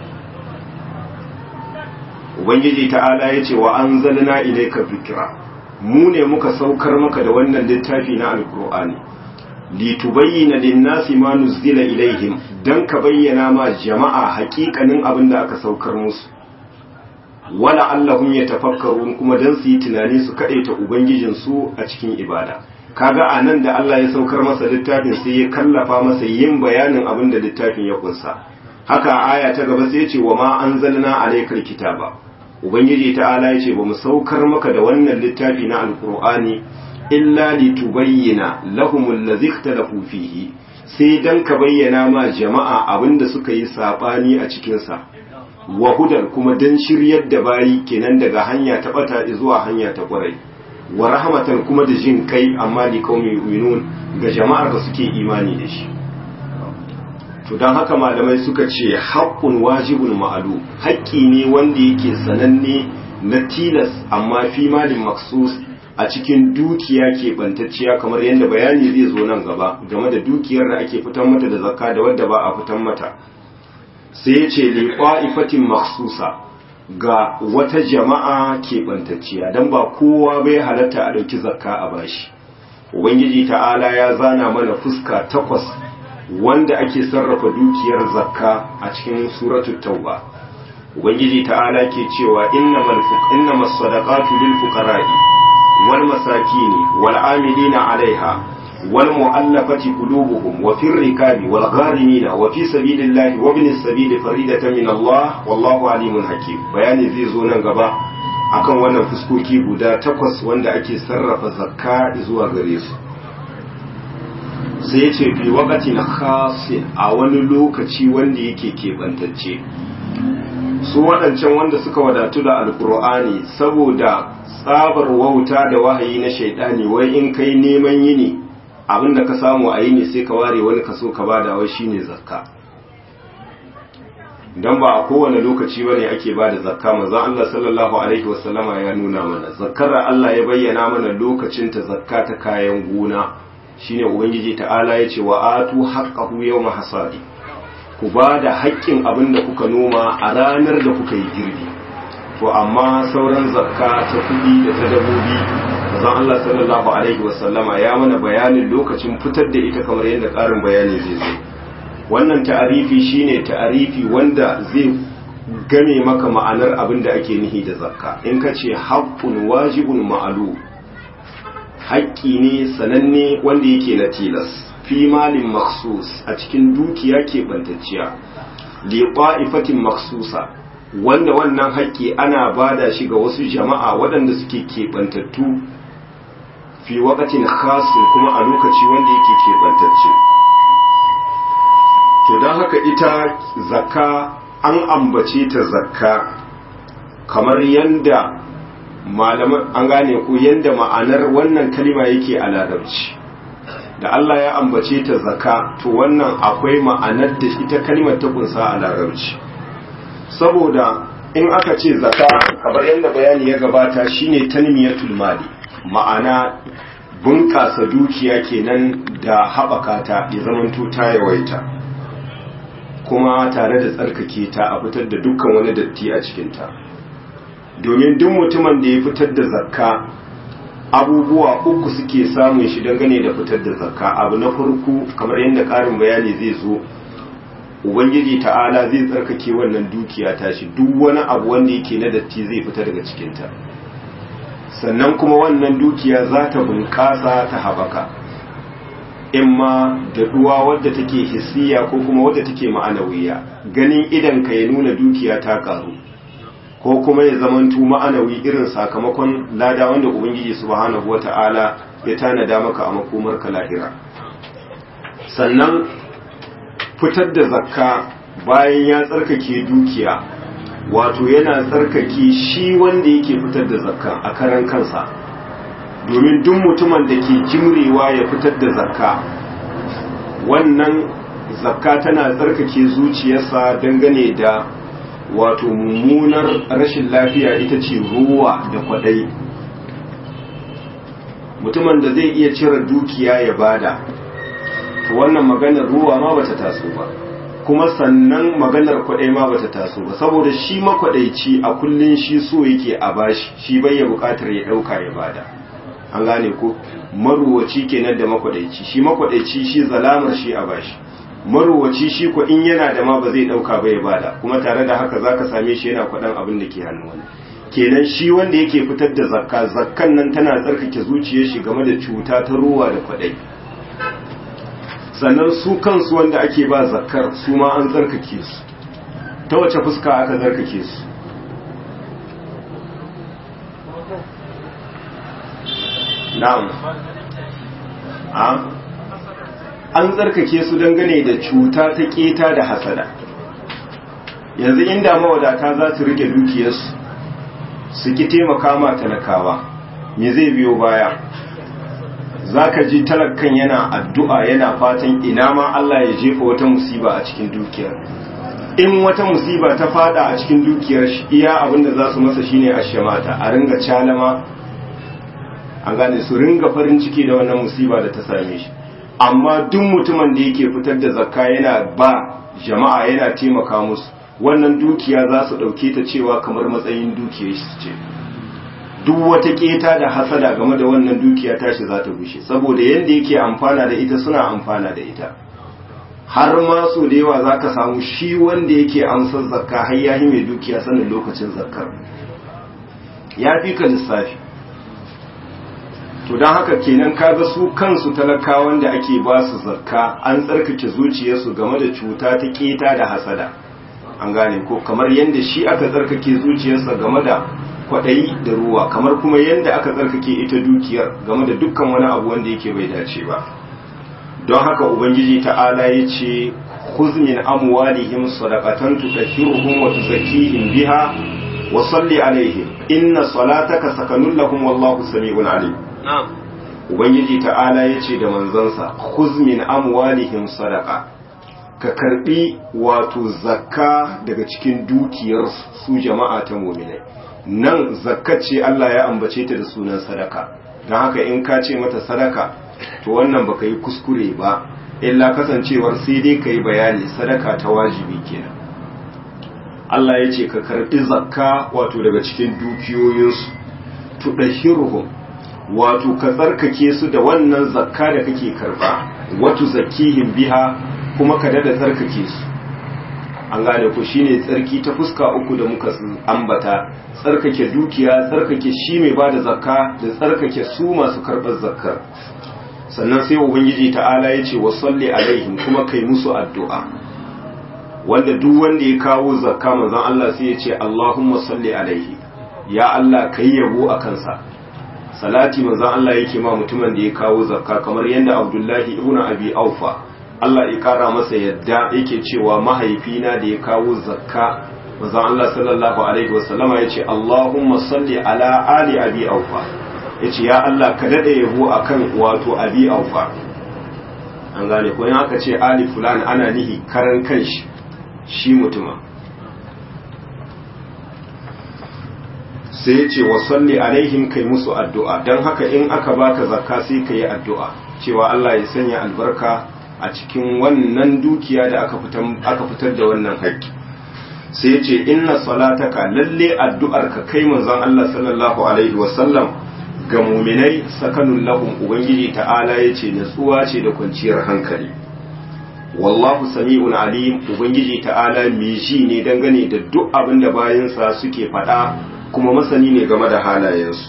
ubangiji ta'ala yace wa anzalna ilayka dhikra mu ne muka saukar maka da wannan littafi na alqur'ani litubayyana lin-nasi ma nuzila ilaihim dan ka bayyana ma jama'a haƙiƙanin abin da aka saukar musu wala allahum yatafakkarun kuma dan su yi tunani su kadaita ubangijin su a cikin ibada kaga anan da Allah ya saukar masa littafin sai ya kallafa masa yin bayanin abin da littafin ya kunsa haka aya ta gaba sai ya ce wa ma anzalna alaykal kitaba ubangiji ta'ala ya ce ba mu saukar maka da wannan littafi na alqur'ani illa litubayyana lahum allazi ikhtalafu fihi sai dan ka bayyana ma jama'a abinda suka yi sabani a cikin sa wa hudan kuma dan shiryar da bayi kenan daga hanya ta bata zuwa hanya ta kwarai wa rahmatan kuma da jin kai amma li qaumi yu'minun ga jama'ar da suke imani da shi to dan haka malamai suka ce haqqun wajibun ma'lum haƙƙi ne wanda yake sananne na tilas amma fi malin maksus a cikin dukiya ke bantacciya kamar yadda bayani zai zo nan gaba game da dukiyar da ake fitan mata da zakka da wadda ba a fitan mata sai ya ce liqa'ifatin makhsusa ga wata jama'a ke bantacciya dan ba kowa bai halatta a dauki zakka a bashi ubangiji ta'ala ya zana mana fuska takwas wanda ake sarrafa dukiyar zakka a cikin suratul tauba ubangiji ta'ala ke cewa innamal innamas sadaqatu lil fuqara'i والمساكين والعاملين عليها والمؤلفة قلوبهم وفي الركاب والغارمين وفي سبيل الله وابن السبيل فريدة من الله والله عليم حكيم bayani zai zo nan gaba akan wannan fuskoki guda takwas wanda ake sarrafa zakka zuwa gare su sai yace fi waqtin khasin a wani lokaci wanda yake kebantacce su waɗancan wanda suka wadatu da alkur'ani saboda tsabar wauta da wahayi na shaidani wai in kai neman yini abinda ka samu a yini sai ka ware wani kaso ka bada wai shine zakka dan ba a kowane lokaci bane ake bada zakka manzo Allah sallallahu alaihi wasallama ya nuna mana zakkar Allah ya bayyana mana lokacin ta zakka ta kayan gona shine ubangiji ta'ala yace wa atu haqqahu yawma hasadi ku bada haƙƙin abinda kuka noma a ranar da kuka yi girbi to amma sauran zakka ta kudi da ta dabobi manzon Allah sallallahu alaihi wasallama ya mana bayanin lokacin fitar da ita kamar yadda ƙarin bayani zai zo wannan ta'arifi shine ta'arifi wanda zai game maka ma'anar abin da ake nihi da zakka in ka ce haqqun wajibun ma'lum haƙƙi ne sananne wanda yake na tilas fi malin maksus a cikin dukiya ke bantacciya li qa'ifatin maksusa wanda wannan haƙƙi ana bada shi ga wasu jama'a waɗanda suke keɓantattu fi waqatin khasin kuma a lokaci wanda yake keɓantacce to don haka ita zakka an ambace ta zakka kamar yanda malaman an gane ko yanda ma'anar wannan kalima yake a larabci da Allah ya ambace ta zakka to wannan akwai ma'anar da ita kalimar ta kunsa a larabci saboda in aka ce zakka kamar yadda bayani ya gabata shine tanmiyatul mali ma'ana bunƙasa dukiya kenan da haɓaka ta ya zamanto ta yawaita kuma tare da tsarkake ta a fitar da dukkan wani datti a cikinta domin duk mutumin da ya fitar da zakka abubuwa uku suke samun shi dangane da fitar da zakka abu na farko kamar yadda ƙarin bayani zai zo ubangiji ta'ala zai tsarkake wannan dukiya tashi duk wani abu wanda yake na datti zai fita daga cikinta sannan kuma wannan dukiya za ta bunƙasa ta haɓaka imma da duwa wadda take hissiya ko kuma wadda take ma'anawiya ganin idan ka ya nuna dukiya ta ƙaru ko kuma ya zamantu ma'anawi irin sakamakon lada wanda ubangiji subhanahu wata'ala ya tanada maka a makomar ka lahira sannan fitar da zakka bayan ya tsarkake dukiya wato yana tsarkake shi wanda yake fitar da zakka a karan kansa, domin duk mutumin da ke jimrewa ya fitar da zakka wannan zakka tana tsarkake zuciyarsa dangane da wato mummunar rashin lafiya ita ce ruwa da kwadai. Mutumin da zai iya cire dukiya ya bada to wannan maganar ruwa ma bata taso ba, kuma sannan maganar kwadai ma bata taso ba, saboda shi makwadaici a kullun shi so yake a bashi, shi bai ya bukatar ya dauka ya bada. An gane ko maruwaci kenan da makwadaici, shi makwadaici shi zalamar shi a bashi, maruwaci shi ko in yana da ma ba zai dauka ba ya bada, kuma tare da haka zaka same shi yana kwadan abin da ke hannu wani. Kenan shi wanda yake fitar da zakka, zakkan nan tana tsarkake zuciyar shi game da cuta ta ruwa da kwadai. Sannan su kansu wanda ake ba zakkar su ma an tsarkake su. Ta wace fuska aka tsarkake su? Na'am. An tsarkake su dangane da cuta ta keta da hasada. Yanzu inda mawadata za su rike dukiyarsu su ki taimaka ma talakawa, me zai biyo baya? Zaka ji talakan yana addu'a yana fatan ina ma Allah ya jefa wata musiba a cikin dukiyar. In wata musiba ta fada a cikin dukiyar shi, iya abinda za su masa shine a shamata, a ringa calama, an gane su ringa farin ciki da wannan musiba da ta same shi. Amma duk mutumin da yake fitar da zakka yana ba jama'a yana taimaka musu, wannan dukiya za su ɗauke ta cewa kamar matsayin dukiyar shi ce. Duk wata keta da hasada game da wannan dukiya tashi za ta gushe, saboda yanda yake amfana da ita suna amfana da ita. Har ma so da yawa za ka samu shi wanda yake amsar zakka har ya yi mai dukiya sanin lokacin zakkar, ya fi ka lissafi. To don haka kenan kaga su kansu talakawan da ake ba su zakka an tsarkake zuciyarsu game da cuta ta keta da hasada. An gane ko kamar yadda shi aka tsarkake zuciyarsa game da kwaɗayi da ruwa, kamar kuma yadda aka tsarkake ita dukiyar game da dukkan wani abu wanda yake bai dace ba. Don haka Ubangiji ta'ala ya ce, khudh min amwalihim sadaqatan tutahhiruhum wa tuzakkihim biha wa salli alaihim inna salataka sakanun lahum wallahu sami'un alim. Ubangiji ta'ala ya ce da manzansa, khudh min amwalihim sadaqa, ka karbi wato zakka daga cikin dukiyar su jama'a ta mu'minai. Nan zakka ce Allah ya ambace ta da sunan sadaka, don haka in ka ce mata sadaka to wannan baka yi kuskure ba, illa kasancewar sai dai ka yi bayani sadaka ta wajibi kenan. Allah ya ce ka karbi zakka wato daga cikin dukiyoyinsu, tudahhiruhum wato ka tsarkake su da wannan zakka da kake karba, wato zakihim biha kuma ka dada tsarkake su. An gane ku shine tsarki ta fuska uku da muka ambata, tsarkake dukiya, tsarkake shi mai bada zakka da tsarkake su masu karbar zakkar. Sannan sai Ubangiji ta'ala ya ce wa salli alaihim kuma kai musu addu'a, wanda duk wanda ya kawo zakka manzon Allah sai ya ce Allahumma salli alaihi, ya Allah kai yabo a kansa. Salati manzon Allah yake ma mutumin da ya kawo zakka, kamar yadda Abdullahi ibn Abi Aufa Allah ya kara masa yadda yake cewa mahaifina da ya kawo zakka manzon Allah sallallahu alaihi wasallama yace Allahumma salli ala ali Abi Aufa, yace ya Allah ka dade yabo akan wato Abi Aufa. An gane ko in aka ce ali fulan ana nihi karan kanshi shi mutuma. Sai ya ce wa salli alaihim kai musu addu'a, don haka in aka baka zakka sai ka yi addu'a cewa Allah ya sanya albarka a cikin wannan dukiya da aka fitar da wannan haƙƙi. Sai ya ce inna salataka lalle addu'arka kai manzon Allah sallallahu alaihi wasallam ga muminai sakanun lahum, Ubangiji ta'ala ya ce natsuwa ce da kwanciyar hankali. Wallahu sami'un alim, Ubangiji ta'ala mai ji ne dangane da duk abin da bayansa suke faɗa kuma masani ne game da halayensu.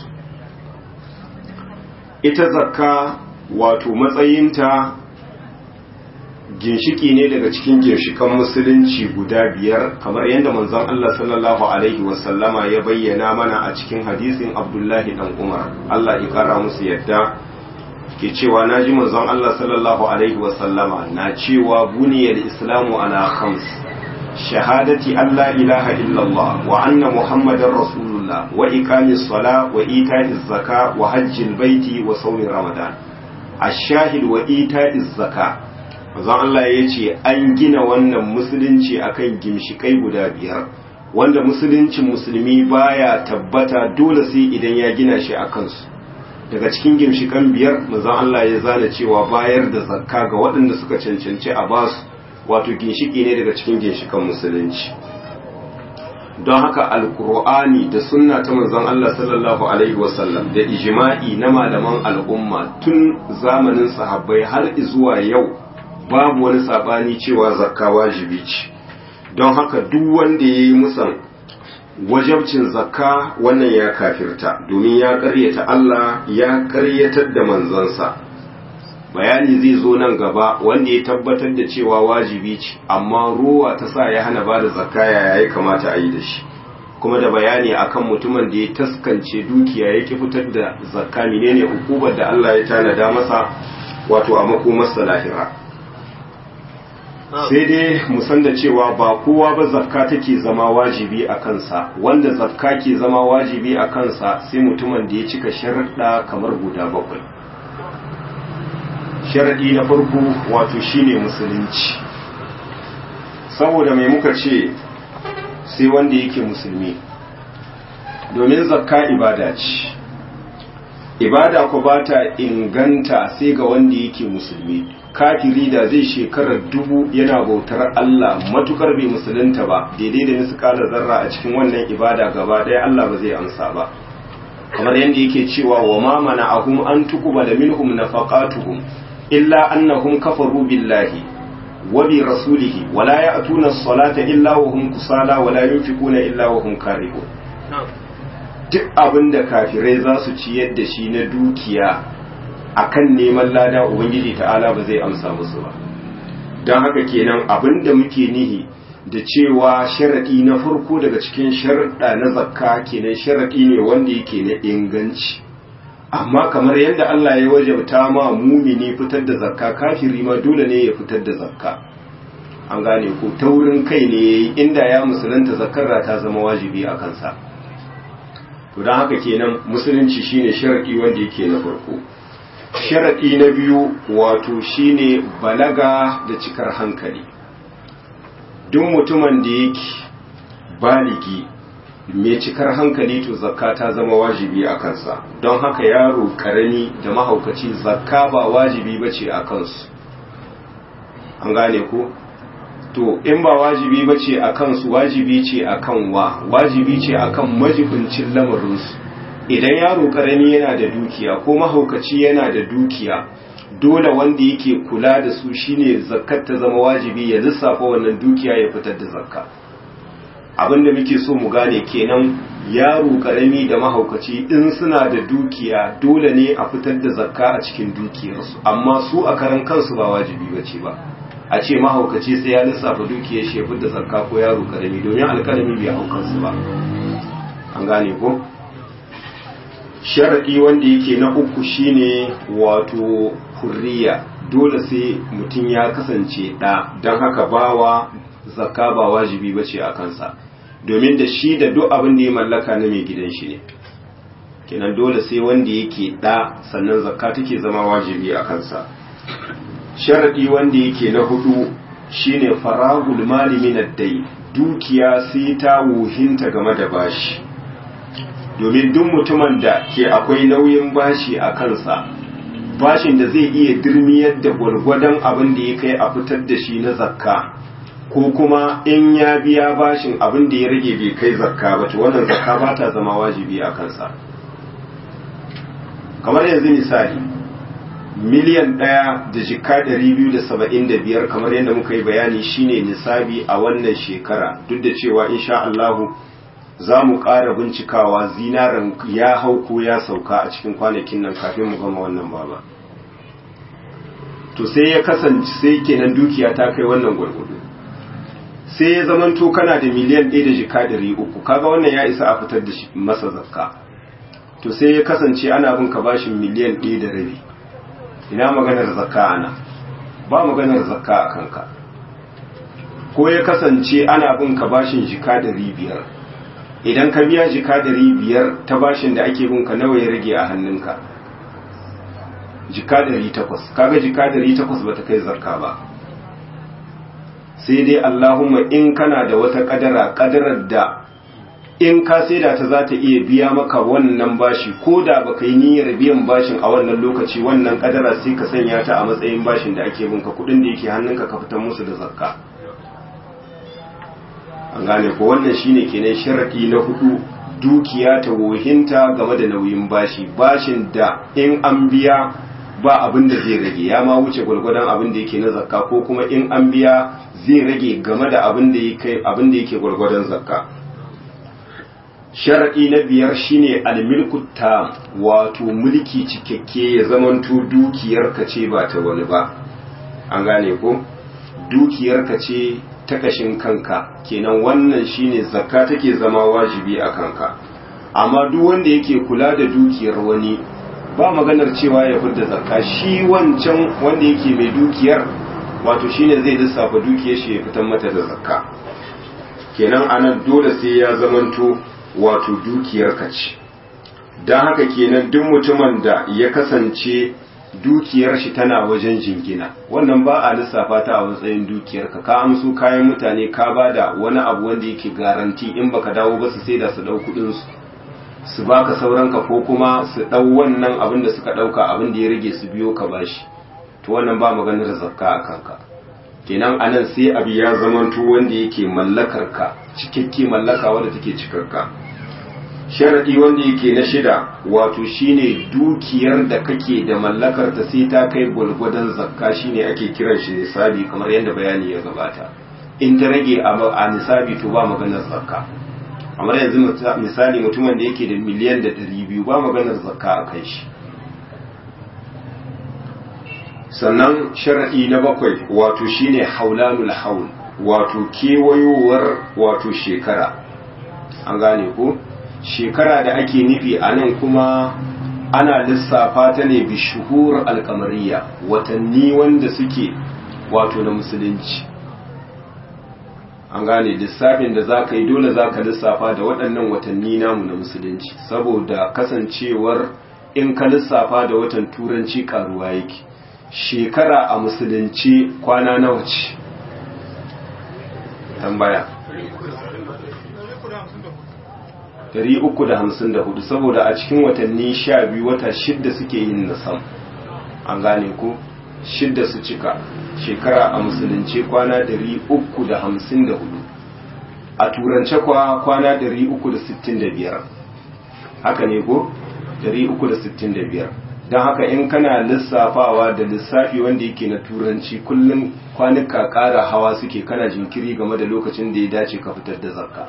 Ita zakka wato matsayinta ginshiki ne daga cikin ginshikan musulunci guda biyar, kamar yadda manzon Allah sallallahu alaihi wasallama ya bayyana mana a cikin hadisin Abdullahi dan Umar, Allah ya kara musu yadda, ke cewa naji manzon Allah sallallahu alaihi wasallama na cewa buniyal islamu ala khams shahadati an la ilaha illallah wa anna muhammadar rasulullah wa iqamis sala wa ita'iz zaka wa hajjil baiti wa sawmi ramadan ash-shahid wa ita'iz zaka manzon Allah yace an gina wannan musulunci akan gimshikai guda biyar wanda musuluncin musulmi baya tabbata dole sai idan ya gina shi akan su daga cikin gimshikan biyar manzon Allah ya zana cewa bayar da zakka ga waɗanda suka cancanci a basu wato ginshiki ne daga cikin ginshikan musulunci don haka alkur'ani da sunna ta manzon Allah sallallahu alaihi wasallam da ijma'i na malaman al'umma tun zamanin sahabbai har zuwa yau babu wani sabani cewa zakka wajibi ce don haka duk wanda yayi musan wajabcin zakka wannan ya kafirta domin ya ƙaryata Allah ya ƙaryatar da manzansa bayani zai zo nan gaba wanda ya tabbatar da cewa wajibi ce amma ruwa ta sa ya hana ba da zakka ya yi kamata a yi da shi kuma da bayani akan mutumin da ya taskance dukiya ya ki fitar da zakka menene hukubar da Allah ya tanada masa wato a makomarsa lahira sai dai mu san da cewa ba kowa ba zakka take zama wajibi a kansa wanda zakka ke zama wajibi a kansa sai mutumin da ya cika sharuɗa kamar guda bakwai sharadi na farko wato shine musulunci saboda mai muka ce sai wanda yake musulmi domin zakka ibada ce ibada ko ba ta inganta sai ga wanda yake musulmi kafiri da zai shekarar dubu yana bautar Allah matukar bai musulunta ba daidai da miskalar zarra a cikin wannan ibada gaba ɗaya Allah ba zai amsa ba kamar yadda yake cewa wa ma mana'ahum an tuqbala minhum nafaqatuhum illa annahum kafaru billahi wa bi rasulihi wa la ya'tuna as-salata illa wa hum kusala wa la yunfiquna illa wa hum karihun duk abinda kafirai za su ciyar da shi na dukiya akan neman lada ubangiji ta'ala ba zai amsa musu ba don haka kenan abinda muke nihi da cewa sharadi na farko daga cikin sharuɗa na zakka kenan sharadi ne wanda yake na inganci amma kamar yadda Allah ya wajabta ma mumini fitar da zakka kafiri ma dole ne ya fitar da zakka an gane ko taurin kai ne yayi inda ya musulunta zakkar ta zama wajibi a kansa to don haka kenan musulunci shine sharadi wanda yake na farko sharadi na biyu wato shine balaga da cikar hankali duk mutumin da yake baligi mai cikar hankali to zakka ta zama wajibi a kansa don haka yaro karami da mahaukaci zakka ba wajibi bace a kansu an gane ko to in ba wajibi bace a kansu wajibi ce akan wa wajibi ce akan majibincin lamarinsu idan yaro karami yana da dukiya ko mahaukaci yana da dukiya dole wanda yake kula da su shine zakkar ta zama wajibi ya lissafa wannan dukiya ya fitar da zakka abinda muke so mu gane kenan yaro karami da mahaukaci in suna da dukiya dole ne a fitar da zakka a cikin dukiyarsu amma su a karan kansu ba wajibi bace ba a ce mahaukaci sai ya lissafa dukiyar shi ya fitar da zakka ko yaro karami domin alkalami bai hau kansu ba an gane ko sharadi wanda yake na uku shine wato hurriya dole sai mutum ya kasance da don haka bawa zakka ba wajibi bace a kansa domin da shi da duk abin da ya mallaka na mai gidan shi ne kenan dole sai wanda yake da sannan zakka take zama wajibi a kansa sharadi wanda yake na hudu shine faragul mali min ad-dayn dukiya sai ta wuhinta game da bashi domin duk mutumin da ke akwai nauyin bashi a kansa bashin da zai iya dirmiyar da gwargwadon abin da ya kai a fitar da shi na zakka ko kuma in ya biya bashin abin da ya rage bai kai zakka ba to wannan zakka ba ta zama wajibi a kansa kamar yanzu misali miliyan ɗaya da jika ɗari biyu da saba'in da biyar kamar yadda muka yi bayani shine nisabi a wannan shekara duk da cewa insha Allahu za mu ƙara bincikawa zinaran ya hau ko ya sauka a cikin kwanakin nan kafin mu gama wannan baba to sai ya kasance sai kenan dukiya ta kai wannan gwargwado sai ya zamanto kana da miliyan ɗaya da jika ɗari uku kaga wannan ya isa a fitar da shi masa zakka to sai ya kasance ana bin ka bashin miliyan ɗaya da rabi ina maganar zakka ana ba maganar zakka a kanka. Ko ya kasance ana bin ka bashin jika ɗari biyar, idan ka biya jika ɗari biyar ta bashin da ake bin ka nawa ya rage a hannunka? Jika ɗari takwas, kaga jika ɗari takwas bata kai zakka ba. Sai dai Allahumma in kana da wata kadara, kadarar da in ka saida ta za ta iya biya maka wannan bashi, ko da baka yi niyyar biyan bashin a wannan lokaci, wannan kadara sai ka sanya ta a matsayin bashin da ake binka, kudin da yake hannunka ka fitar musu da zakka. An gane ko wannan shine kenan sharadi na hudu, dukiya ta wohinta game da nauyin bashi, bashin da in an biya ba abin da zai rage, ya ma wuce gwargwadon abin da yake na zakka, ko kuma in an biya zai rage game da abin da yake abin da yake gwargwadon zakka. Sharadi na biyar shine al-milku tam, wato mulki cikakke, ya zamanto dukiyar ka ce ba ta wani ba. An gane ko dukiyar ka ce ta kashin kanka, kenan wannan shine zakka take zama wajibi a kanka. Amma duk wanda yake kula da dukiyar wani ba maganar cewa ya fidda zakka, shi wancan wanda yake mai dukiyar wato shine zai lissafa dukiyar shi ya fitar mata da zakka. Kenan anan dole sai ya zamanto wato dukiyar ka ce. Don haka kenan duk mutumin da ya kasance dukiyar shi tana wajen jingina, wannan ba a lissafa ta a matsayin dukiyar ka. Ka amso kayan mutane ka bada wani abu wanda yake garanti in baka dawo ba su sai da su dau kudin su su baka sauran ka, ko kuma su dau wannan abin da suka dauka, abin da ya rage su biyo ka bashi, to wannan ba maganar zakka a kanka. Kenan anan sai abu ya zamanto wanda yake mallakar ka, cikakke mallaka wanda take cikarka. Sharadi wanda yake na shida wato shine dukiyar da kake da mallakar ta sai ta kai gwargwadon zakka, shine ake kiran shi nisabi, kamar yadda bayani ya gabata. In ta rage a nisabi to ba maganar zakka. Amma yanzu misali mutumin da yake da miliyan da ɗari biyu ba maganar zakka a kai shi. Sannan sharadi na bakwai wato shine haulanul haul, wato kewayowar wato shekara. An gane ko shekara da ake nufi a nan kuma ana lissafa ta ne bi shuhur alkamariya, watanni wanda suke wato na musulunci. An gane lissafin da za ka yi dole za ka lissafa da waɗannan watanni namu na musulunci, saboda kasancewar in ka lissafa da watan turanci karuwa yake. Shekara a musulunci kwana nawa ce? Tambaya dari uku da hamsin da hudu, saboda a cikin watanni sha biyu wata shidda suke yin nasam. An gane ko shidda su cika. Shekara a musulunci kwana dari uku da hamsin da hudu, a turance kwa kwana dari uku da sittin da biyar. Haka ne ko dari uku da sittin da biyar. Don haka in kana lissafawa da lissafi wanda yake na turanci, kullum kwanuka ƙara hawa suke, kana jinkiri game da lokacin da ya dace ka fitar da zakka.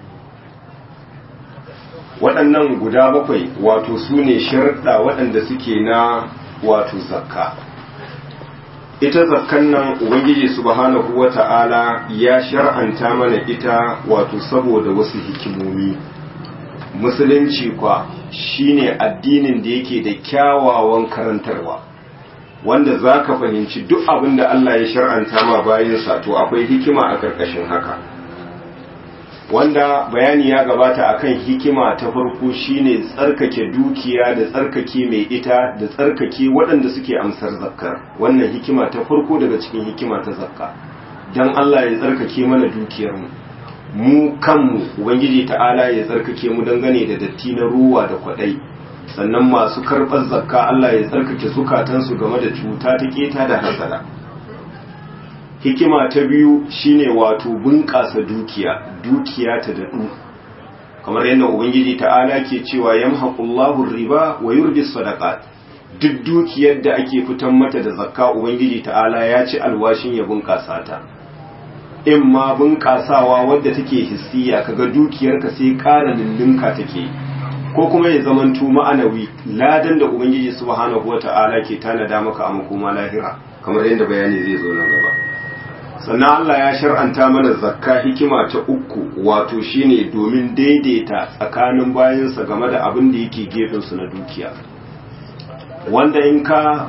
Waɗannan guda bakwai wato su ne sharɗa waɗanda suke na wato zakka. Ita zakkan nan Ubangiji subhanahu wa ta'ala ya shar'anta mana ita wato saboda wasu hikimomi. Musulunci kwa shine addinin da yake da kyawawan karantarwa, wanda za ka fahimci duk abin da Allah ya shar'anta ma bayansa to akwai hikima a ƙarƙashin haka. Wanda bayani ya gabata akan hikima ta farko shine tsarkake dukiya da tsarkake mai ita da tsarkake waɗanda suke amsar zakkar. Wannan hikima ta farko daga cikin hikima ta zakka, dan Allah ya tsarkake mana dukiyarmu, mu kanmu Ubangiji ta'ala ya tsarkake mu dangane da datti na ruwa da kwaɗai. Sannan masu karɓar zakka Allah ya tsarkake zukatansu game da cuta ta keta da hasada. Hikima ta biyu shine wato bunƙasa dukiya, dukiya ta daɗu, kamar yadda Ubangiji ta'ala ke cewa yamhaqullahu riba wa yurbi sadaqat. Duk dukiyar da ake fitan mata da zakka Ubangiji ta'ala ya ci alwashin ya bunƙasa ta. In ma bunƙasawa wadda take hissiya, kaga dukiyarka sai ƙara lullunka take, ko kuma ya zamanto ma'anawi, ladan da Ubangiji subhanahu wata'ala ke tanada maka a makoma lahira, kamar yadda bayani zai zo nan gaba. Sannan Allah ya shar'anta mana zakka hikima ta uku, wato shine domin daidaita tsakanin bayansa game da abin da yake gefensu na dukiya. Wanda in ka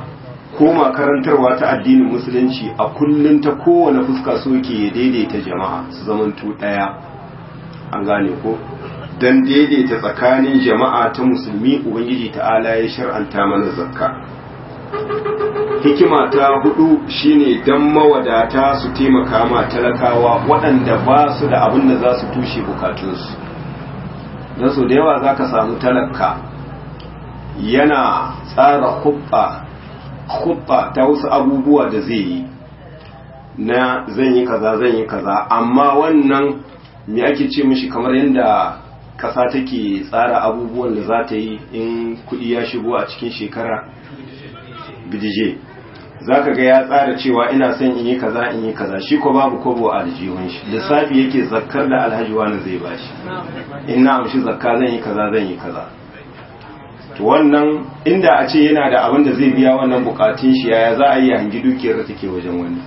koma karantarwa ta addinin musulunci a kullum ta kowane fuska so ke ya daidaita jama'a su zamanto ɗaya an gane ko don daidaita tsakanin jama'a ta musulmi ubangiji ta'ala ya shar'anta mana zakka. Hikima ta hudu shine dan mawadata su taimaka ma talakawa waɗanda ba su da abin da za su tushe bukatunsu. Don so da yawa za ka samu talaka yana tsara hubba hubba ta wasu abubuwa da zai yi na zan yi kaza zan yi kaza, amma wannan me ake ce mishi, kamar yadda kasa take tsara abubuwan da za ta yi in kudi ya shigo a cikin shekara, bidije za ka ga ya tsara cewa ina son in yi kaza in yi kaza, shi ko babu kobo a aljihun shi, lissafi yake zakkar da alhaji wani zai bashi, in na amshi zakka zan yi kaza zan yi kaza. To wannan inda a ce yana da abin da zai biya wannan bukatun shi, yaya za a yi hangi dukiyar da take wajen wani.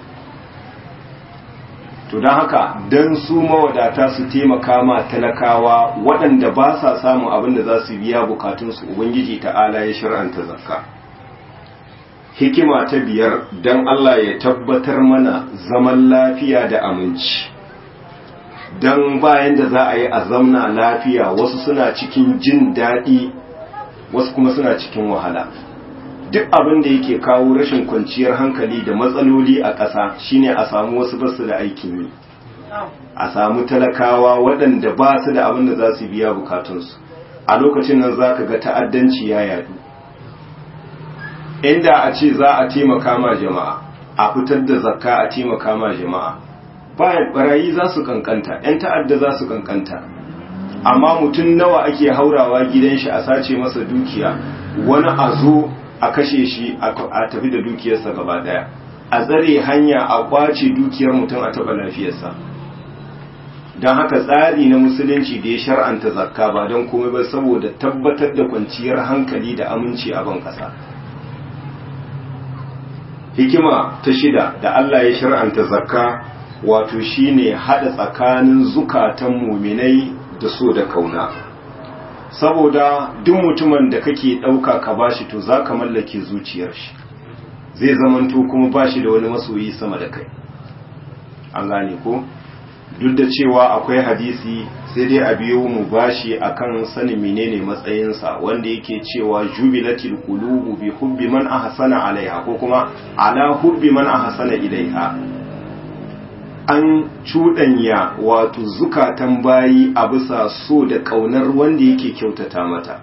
To don haka don su mawadata su taimaka ma talakawa waɗanda ba sa samun abin da za su biya bukatunsu, ubangiji ta'ala ya shir'anta zakka. Hikima ta biyar, don Allah ya tabbatar mana zaman lafiya da aminci, don bayan da za a yi a zamna lafiya, wasu suna cikin jin daɗi wasu kuma suna cikin wahala. Duk abin da yake kawo rashin kwanciyar hankali da matsaloli a ƙasa shine a samu wasu basu da aikin yi, a samu talakawa waɗanda ba su da abin da za su biya bukatunsu. A lokacin nan za ka ga ta'addanci ya yadu. Inda a ce za a taimaka ma jama'a, a fitar da zakka a taimaka ma jama'a, bayan barayi za su kankanta, 'yan ta'adda za su kankanta. Amma mutum nawa ake haurawa gidan shi a sace masa dukiya, wani a zo a kashe shi a tafi da dukiyarsa gaba daya, a tsare hanya a kwace dukiyar mutum a taɓa lafiyarsa. Don haka tsari na musulunci da ya shar'anta zakka ba don komai ba saboda tabbatar da kwanciyar hankali da aminci a ban ƙasa. Hikima ta shida da Allah ya shar'anta zakka wato shine hada tsakanin zukatan muminai da so da kauna. Saboda duk mutumin da kake ɗauka ka bashi to za ka mallake zuciyar shi, zai zamanto kuma bashi da wani masoyi sama da kai. An gane ko? Duk da cewa akwai hadisi sai dai a biyo mu bashi akan sanin menene matsayinsa, wanda yake cewa jubilatil qulubu bi hubbi man ahsana alaiha, ko kuma ala hubbi man ahsana ilaiha. An cuɗanya wato zukatan bayi a bisa so da ƙaunar wanda yake kyautata mata,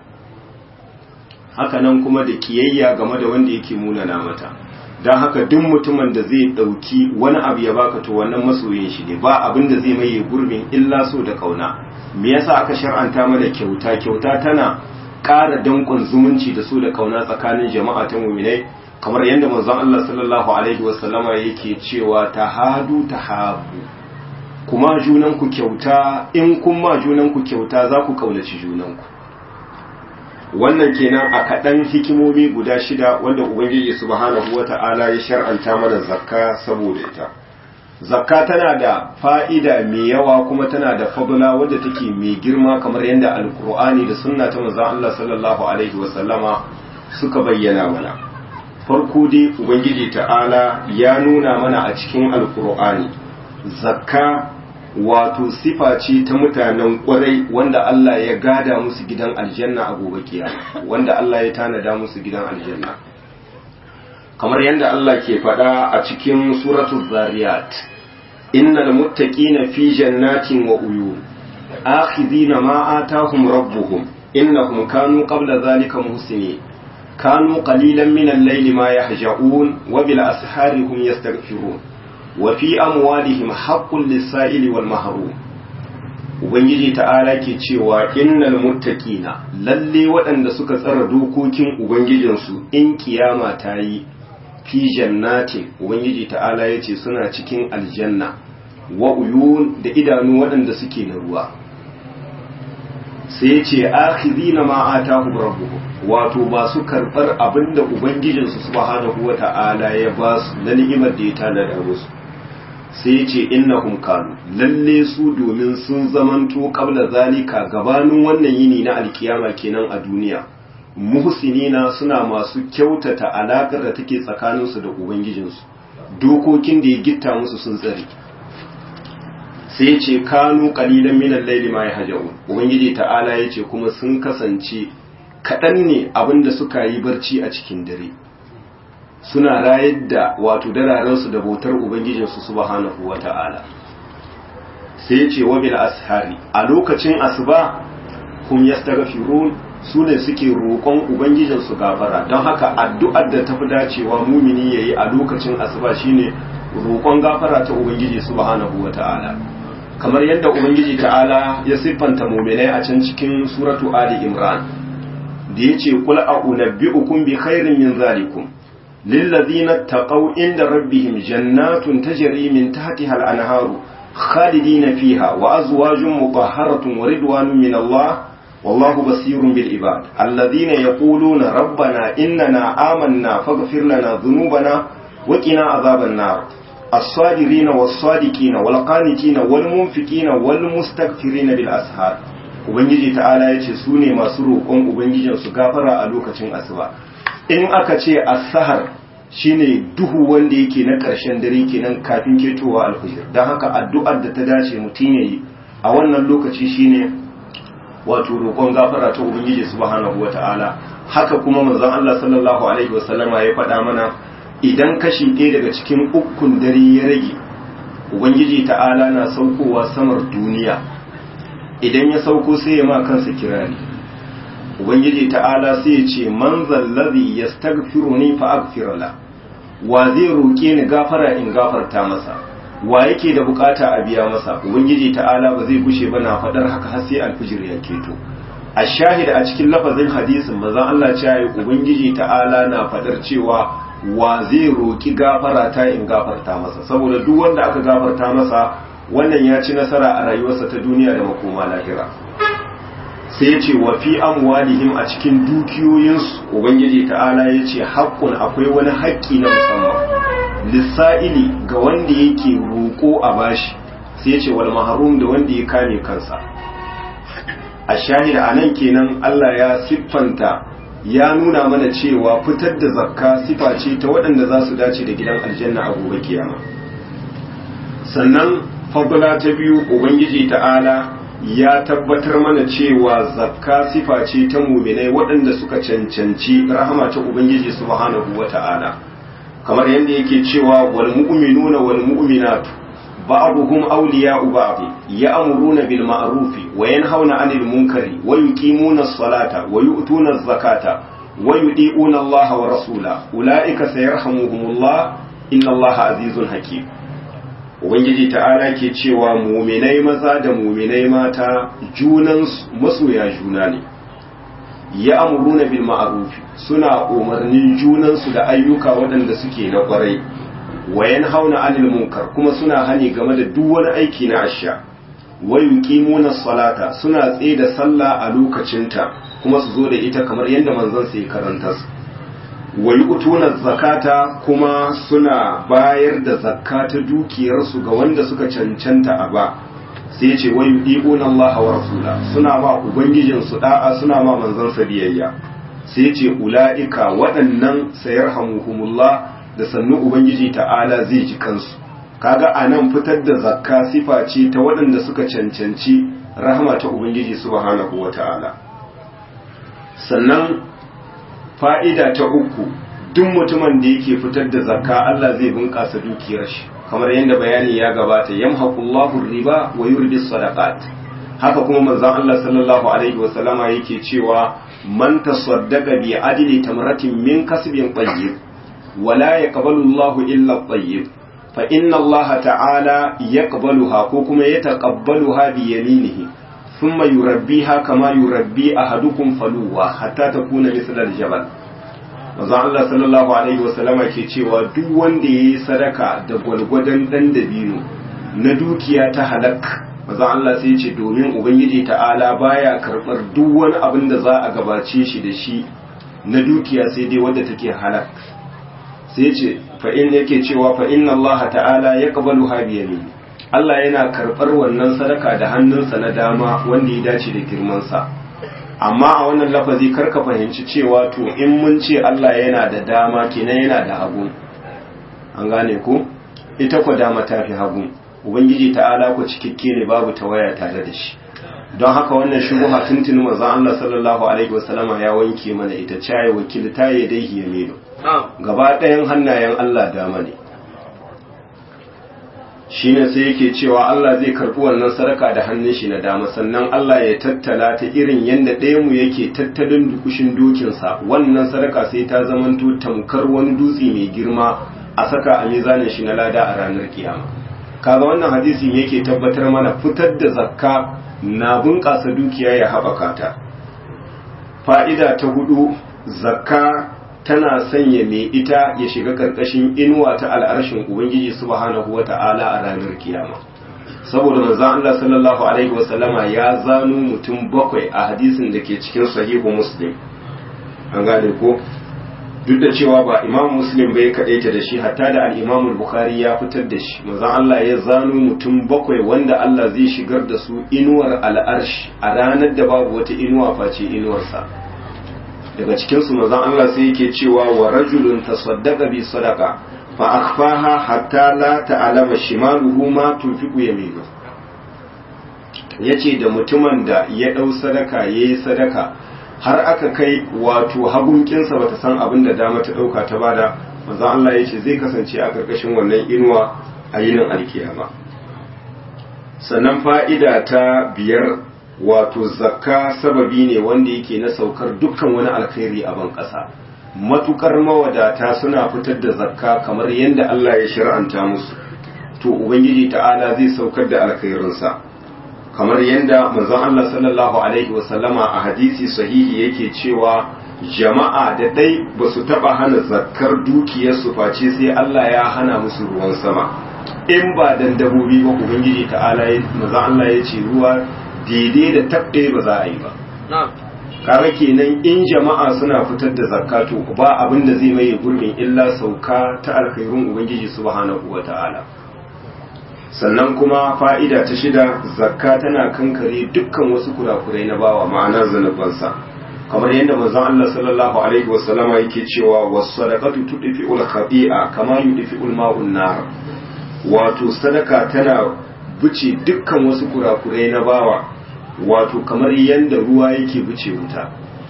hakanan kuma da kiyayya game da wanda yake munana mata. Don haka duk mutumin da zai ɗauki wani abu ya baka to wannan masoyin shi ne, ba abin da zai maye gurbin illa so da ƙauna. Me yasa aka shar'anta mana kyauta? Kyauta tana ƙara danƙon zumunci da so da ƙauna tsakanin jama'a ta muminai, kamar yadda manzon Allah sallallahu alaihi wasallama yake cewa tahadu tahabu, kuma junanku kyauta, in kun ma junanku kyauta za ku kaunaci junanku. Wannan kenan a kaɗan hikimomi guda shida wanda Ubangiji subhanahu wata'ala ya shar'anta mana zakka saboda ita. Zakka tana da fa'ida mai yawa kuma tana da fadla wadda take mai girma, kamar yadda Alkur'ani da sunna ta manzon Allah sallallahu alaihi wasallama suka bayyana mana. Farko dai Ubangiji ta'ala ya nuna mana a cikin Alkur'ani zakka wato sifa ce ta mutanen kwarai wanda Allah ya gada musu gidan aljanna a gobe kiyama, wanda Allah ya tanada musu gidan aljanna, kamar yadda Allah ke faɗa a cikin suratul zariyat, innal muttaqina fi jannatin wa uyun akhidhina ma atahum rabbuhum innahum kanu qabla dhalika muhsinin kanu qalilan min al-layli ma yahja'un wa bil ashari hum yastaghfirun wa fi amwalihim haqqun lis-sa'ili wal mahrum. Ubangiji ta'ala ke cewa innal muttaqina, lalle waɗanda suka tsara dokokin ubangijinsu in kiyama ta yi, fi jannatin, Ubangiji ta'ala yace suna cikin aljanna, wa uyun, da idanu waɗanda suke na ruwa. Sai yace akhidina ma atahum rabbuhum, wato ba su karɓar abinda ubangijinsu subhanahu wata'ala ya ba su na ni'imar da ya tanada musu. Sai ya ce innahum kanu, lalle su domin sun zamanto qabla zalika, gabanin wannan yini na alkiyama kenan a duniya, muhsinina suna masu kyautata alakar da take tsakaninsu da ubangijinsu dokokin da ya gitta musu sun tsare sai ce kanu qalilan minal layli ma yahjaun ubangiji ta'ala yace kuma sun kasance kadan ne abinda suka yi barci a cikin dare suna rayar da wato dararensu da bautar ubangijinsu subhanahu wata'ala sai yace wa bil ashari a lokacin asuba hum yastaghfirun sune suke roƙon ubangijinsu gafara don haka addu'ar da tafi dacewa mumini yayi a lokacin asuba shine roƙon gafara ta ubangiji subhanahu wata'ala kamar yadda ubangiji ta'ala ya siffanta mu'minai a can cikin suratu ali imran da yace qul a'unabbi'ukum bi khairin min zalikum lil ladzina taqaw inda rabbihim jannatun tajri min tahtiha al-anharu khalidina fiha wa azwajun mutahharatun wa ridwanun min Allah wallahu basirun bil ibad alladhina yaquluna rabbana innana amanna faghfir lana dhunubana wa qina adhaban nar الصابرين والصادقين والقانتين والمنفقين والمستغفرين بالأسحار ubangiji ta'ala yace su ne masu roƙon ubangijin su gafara a lokacin asuba in aka ce as-sahar shine duhu wanda yake na ƙarshen dare kenan kafin ketowa al-fajr dan haka addu'ar da ta dace mutun yayi a wannan lokaci shine wato roƙon gafara ta ubangiji subhanahu wata'ala haka kuma manzon Allah sallallahu alaihi wasallama ya faɗa mana idan kashi ɗaya daga cikin ukun dare ya rage ubangiji ta'ala na saukowa samar duniya idan ya sauko sai ya ma kansa kirari ubangiji ta'ala sai ya ce man zallazi yastaghfiruni fa aghfir la wa zai roke ni gafara in gafarta masa wa yake da bukata a biya masa ubangiji ta'ala ba zai gushe ba na fadar haka har sai alfijir ya keto a shahid a cikin lafazin hadisin manzon Allah ya ce ubangiji ta'ala na fadar cewa wa zai roki gafara ta in gafarta masa saboda duk wanda aka gafarta masa wannan ya ci nasara a rayuwarsa ta duniya da makoma lahira sai ya ce wa fi amwalihim a cikin dukiyoyinsu ubangiji ta'ala ya ce haƙƙun akwai wani haƙƙi na musamman lissa'ili ga wanda yake roƙo a bashi sai ya ce wal mahrum da wanda ya kame kansa a shahida anan kenan Allah ya siffanta ya nuna mana cewa fitar da zakka sifa ce ta waɗanda za su dace da gidan aljanna a gobe kiyama sannan fadla ta biyu ubangiji ta'ala ya tabbatar mana cewa zakka sifa ce ta mu'minai waɗanda suka cancanci rahama ta ubangiji subhanahu wata'ala kamar yadda yake cewa wal mu'minuna wal mu'minatu ba'dhum awliya'u ba'd ya'muruna bil ma'rufi wa yanhauna 'anil munkari wa yuqimuna as-salata wa yu'tuna az-zakata wa yudi'una Allah wa rasula ulaika sayarhamuhumullah inna Allah azizun hakim ubangiji ta'ala ke cewa mu'minai maza da mu'minai mata junan masoya juna ne ya'muruna bil ma'rufi suna umarnin junansu da ayyuka waɗanda suke na ƙwarai wayan hauna anil munkar kuma suna hani game da duk wani aiki na asha wa yuqimuna salata suna tsaye da sallah a lokacinta kuma su zo da ita kamar yadda manzon sai karanta su wa yu'tuna zakata kuma suna bayar da zakata dukiyar su ga wanda suka cancanta a ba sai ce wa yu'minuna Allah wa rasula suna ma ubangijin su da'a suna ma manzon sa biyayya sai ce ulaika waɗannan sayarhamuhumullah da sannu ubangiji ta'ala zai ji kansu kaga anan fitar da zakka sifa ce ta waɗanda suka cancanci rahama ta ubangiji subhanahu wata'ala sannan fa'ida ta uku duk mutumin da yake fitar da zakka Allah zai bunƙasa dukiyar shi kamar yadda bayani ya gabata yamhaqullahu riba wa yurbi sadaqat haka kuma manzon Allah sallallahu alaihi wa sallama yake cewa man tasaddaqa bi adli tamratin min kasbin tayyib ولا يقبل الله إلا الطيب فإن الله تعالى يقبلها كوكما يتقبلها بيمينه ثم يربيها كما يربي أحدكم فلوة حتى تكون مثل الجبل manzon Allah sallallahu alaihi wasallama ke cewa duk wanda yayi sadaka da gwalgwadon dan dabino na dukiya ta halak manzon Allah sai ya ce domin ubangiji ta'ala baya karbar duk wani abin da za a gabace shi da shi na dukiya sai dai wanda take halak sai ce fa'in yake cewa fa'in Allah ta'ala ya ƙabalu habiyami Allah yana karɓar wannan sadaka da hannunsa na dama wanda ya dace da girmansa amma a wannan lafazi karka fahimci cewa to in mun ce Allah yana da dama kenan yana da hagu an gane ko ita ko dama ta fi hagu ubangiji ta'ala ko cikakke ne babu tawaya tare da shi don haka wannan shubuha tuntuni manzon Allah sallallahu alaihi wasallama ya wanke mana ita caye wakilta ya dai yamino gaba ɗayan hannayen Allah dama ne shine sai yake cewa Allah zai karɓi wannan sadaka da hannun shi na dama sannan Allah ya tattala ta irin yanda ɗayan mu yake tattalin dukushin dokinsa wannan sadaka sai ta zamanto tamkar wani dutse mai girma a saka a mizanin shi na lada a ranar kiyama kaga wannan hadisin yake tabbatar mana fitar da zakka na bunƙasa dukiya ya haɓaka ta fa'ida ta hudu zakka tana sanya mai ita ya shiga ƙarƙashin inuwa ta al'arshin ubangiji subhanahu wata'ala a ranar kiyama saboda manzon Allah sallallahu alaihi wasallama ya zano mutum bakwai a hadisin da ke cikin sahihu muslim an gane ko duk da cewa ba imam muslim bai kadaita da shi hatta da al-imam al-bukhari ya fitar da shi manzon Allah ya zano mutum bakwai wanda Allah zai shigar da su inuwar al'arshi a ranar da babu wata inuwa face inuwarsa daga cikin su manzon Allah sai yake cewa wa rajulun tasaddaqa bi sadaqa fa akhfaha hatta la ta'lama shimaluhu ma tunfiqu yaminu yace da mutumin da ya dau sadaka yayi sadaka har aka kai wato hagunkinsa bata san abin da dama ta dauka ta bada manzon Allah yace zai kasance a karkashin wannan inuwa a yinin alkiyama sannan fa'ida ta biyar wato zakka sababi ne wanda yake na saukar dukkan wani alkhairi a ban ƙasa matukar mawadata suna fitar da zakka kamar yadda Allah ya shir'anta musu to ubangiji ta'ala zai saukar da alkhairinsa kamar yadda manzon Allah sallallahu alaihi wasallama a hadisi sahihi yake cewa jama'a da dai ba su taba hana zakkar dukiyarsu face sai Allah ya hana musu ruwan sama in ba dan dabobi ba ubangiji ta'ala manzon Allah ya ce ruwa daidai da tabbe ba za a yi ba kaga kenan in jama'a suna fitar da zakatu ba abin da zai mai gurbin illa sauka ta alkhairun ubangiji subhanahu wata'ala sannan kuma fa'ida ta shida zakka tana kankare dukkan wasu kurakurai na bawa ma'ana zanubansa kamar yadda manzon Allah sallallahu alaihi wasallama yake cewa was-sadaqatu tudfi'ul khabi'a kama yudfi'ul ma'un nar wato sadaka tana buce dukkan wasu kurakurai na bawa wato kamar yadda ruwa yake buce wuta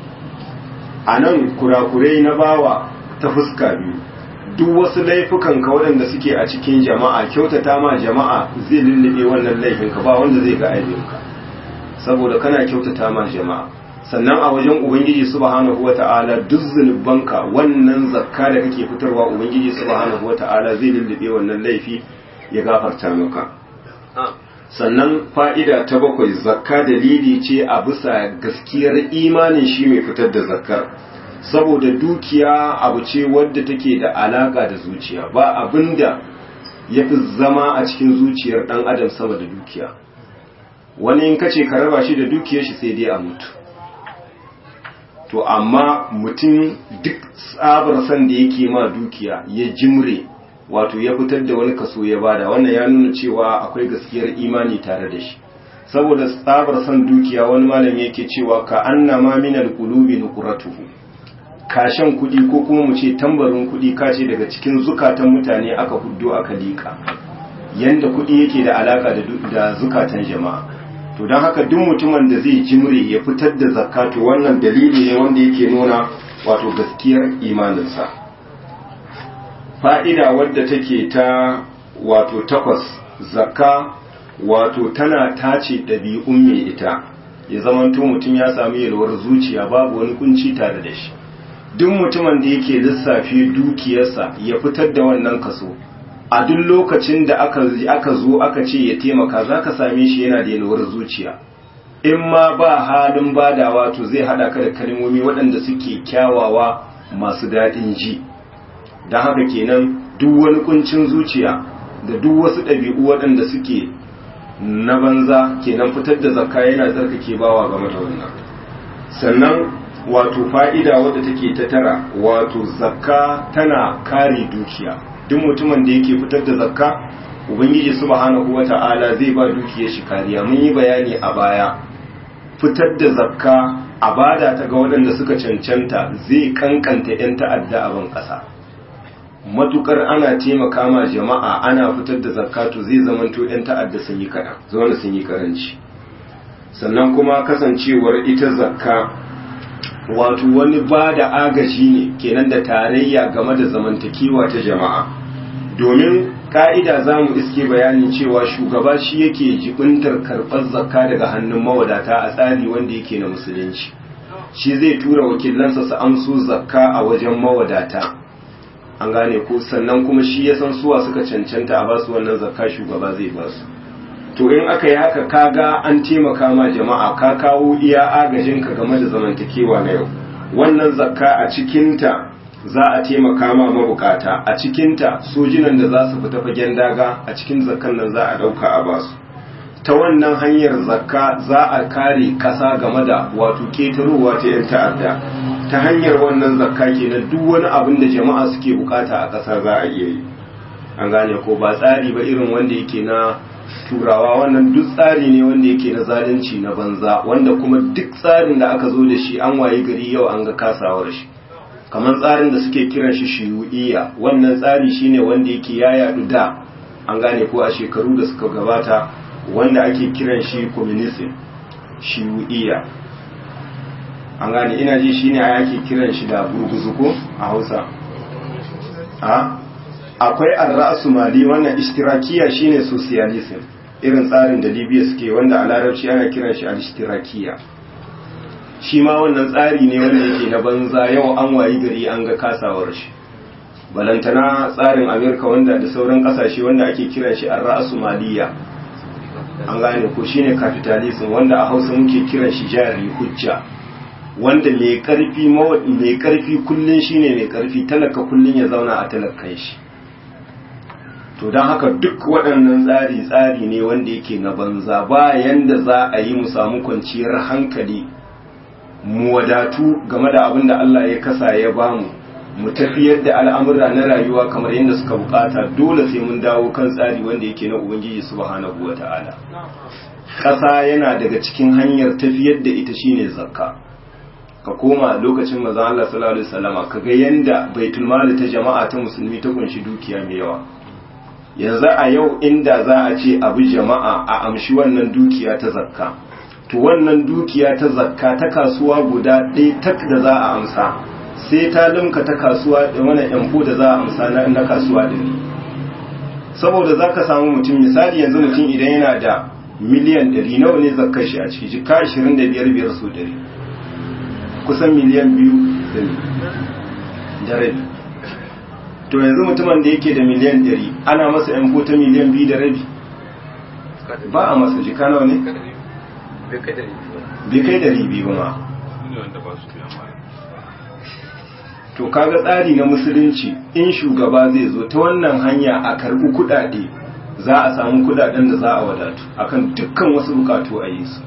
a nan kurakurai na bawa ta fuska biyu duk wasu laifukan ka waɗanda suke a cikin jama'a kyautata ma jama'a zai lullube wannan laifinka ba wanda zai ga aibinka saboda kana kyautata ma jama'a sannan a wajen ubangiji subhanahu wata'ala duk zunubanka wannan zakka da kake fitarwa ubangiji subhanahu wata'ala zai lullube wannan laifi ya gafarta maka sannan fa'ida ta bakwai zakka dalili ce a bisa gaskiyar imanin shi mai fitar da zakkar saboda dukiya abu ce wadda take da alaka da zuciya ba abinda ya fi zama a cikin zuciyar dan adam sama da dukiya wani in kace ka raba shi da dukiyar shi sai dai a mutu to amma mutum duk tsabar san da yake ma dukiya ya jimre wato ya fitar da wani kaso ya bada wannan ya nuna cewa akwai gaskiyar imani tare da shi saboda tsabar san dukiya wani malami yake cewa ka annama minal qulubi nuqratuhu kashan kudi ko kuma mu ce tambarin kudi kace daga cikin zukatan mutane aka huddo aka lika yanda kudi yake da alaka da da zukatan jama'a to dan haka duk mutumin da zai jimre ya fitar da zakatu wannan dalili ne wanda yake nuna wato gaskiyar imaninsa fa'ida wadda take ta wato takwas zakka wato tana tace ɗabi'un mai ita ya zamanto mutum ya sami yalwar zuciya babu wani kunci tare da shi duk mutumin da yake lissafi dukiyarsa ya fitar da wannan kaso a duk lokacin da aka aka zo aka ce ya taimaka zaka same shi yana da yalwar zuciya in ma ba halin badawa to zai hada ka da kalmomi waɗanda suke kyawawa masu daɗin ji don haka kenan duk wani kuncin zuciya da duk wasu ɗabi'u waɗanda suke na banza kenan fitar da zakka yana tsarkake bawa game da wannan sannan wato fa'ida wadda take ta tara wato zakka tana kare dukiya duk mutumin da yake fitar da zakka ubangiji subhanahu wata'ala zai ba dukiyar shi kariya mun yi bayani a baya fitar da zakka a bada ta ga waɗanda suka cancanta zai kankanta 'yan ta'adda a ban ƙasa. Matukar ana taimaka ma jama'a ana fitar da zakatu zai zamanto 'yan ta'adda sun yi kaɗan, zuwa sun yi karanci. Sannan kuma kasancewar ita zakka wato wani ba da agaji ne kenan da tarayya game da zamantakewa ta jama'a. Domin ka'ida za mu iske bayanin cewa shugaba shi yake jibintar karɓar zakka daga hannun mawadata a tsari wanda yake na musulunci. Shi zai tura wakilansa su amso zakka a wajen mawadata. An gane ko, sannan kuma shi ya san suwa suka cancanta a basu wannan zakka, shugaba zai basu. To in aka yi haka kaga an taimaka ma jama'a, ka kawo iya agajinka game da zamantakewa na yau. Wannan zakka a cikinta za a taimaka ma mabukata, a cikinta sojinan da za su fita fagen daga a cikin zakkan nan za a dauka a basu. Ta wannan hanyar zakka za a kare kasa game da wato ketarowa ta 'yan ta'adda. Ta hanyar wannan zakka kenan duk wani abin da jama'a suke bukata a kasa za a iya yi. An gane ko, ba tsari ba irin wanda yake na turawa, wannan duk tsari ne wanda yake na zalunci na banza, wanda kuma duk tsarin da aka zo da shi an waye gari yau an ga kasawar shi. Kamar tsarin da suke kiran shi shiyu'iyya, wannan tsari shine wanda yake ya yadu da, an gane ko, a shekaru da suka gabata, wanda ake kiran shi communism, shiyu'iyya. An gane, ina ji shine ake kiran shi da burguzuko a Hausa. A akwai ar-ra'su mali, wannan ishtirakiya shine socialism, irin tsarin da Libya suke, wanda a larabci ana kiran shi al-ishtirakiya. Shi ma wannan tsari ne wanda yake na banza, yau an wayi gari an ga kasawar shi. Balantana tsarin Amerika wanda da sauran kasashe wanda ake kiran shi ar-ra'su maliya. An gane ko, shine capitalism wanda a Hausa muke kiran shi jari hujja. Wanda mai karfi mai karfi kullun shine mai karfi, talaka kullun ya zauna a talakan shi. To don haka duk waɗannan tsari tsari ne wanda yake na banza, ba yanda za a yi mu samu kwanciyar hankali, mu wadatu game da abin da Allah ya kasa ya bamu, mu tafiyar da al'amura na rayuwa kamar yadda suka bukata. Dole sai mun dawo kan tsari wanda yake na Ubangiji subhanahu wata'ala. Ƙasa yana daga cikin hanyar tafiyar da ita shine zakka. Ka koma lokacin manzon Allah sallallahu alaihi wasallama kaga yanda baitul mali ta jama'a ta musulmi ta kunshi dukiya mai yawa. Yanzu a yau inda za a ce abu jama'a a amshi wannan dukiya ta zakka, to wannan dukiya ta zakka ta kasuwa guda ɗaya tak da za a amsa sai ta limka ta kasuwa da wani yanfo da za a amsa na, na kasuwa ɗari. Saboda za ka samu mutum, misali yanzu mutum idan yana da miliyan ɗari, nawa ne zakkar shi a ciki? Jika ashirin da biyar biyar su ɗari, kusan miliyan biyu da rabi. To yanzu mutumin da yake da miliyan ɗari ana masa yanfo ta miliyan biyu da rabi, ba a masa. Jika nawa ne? bai kai dari biyu ma. To kaga tsari na musulunci, in shugaba zai zo ta wannan hanya a karbi kudade, za a samu kudaden da za a wadatu akan dukkan wasu bukatu a yi su.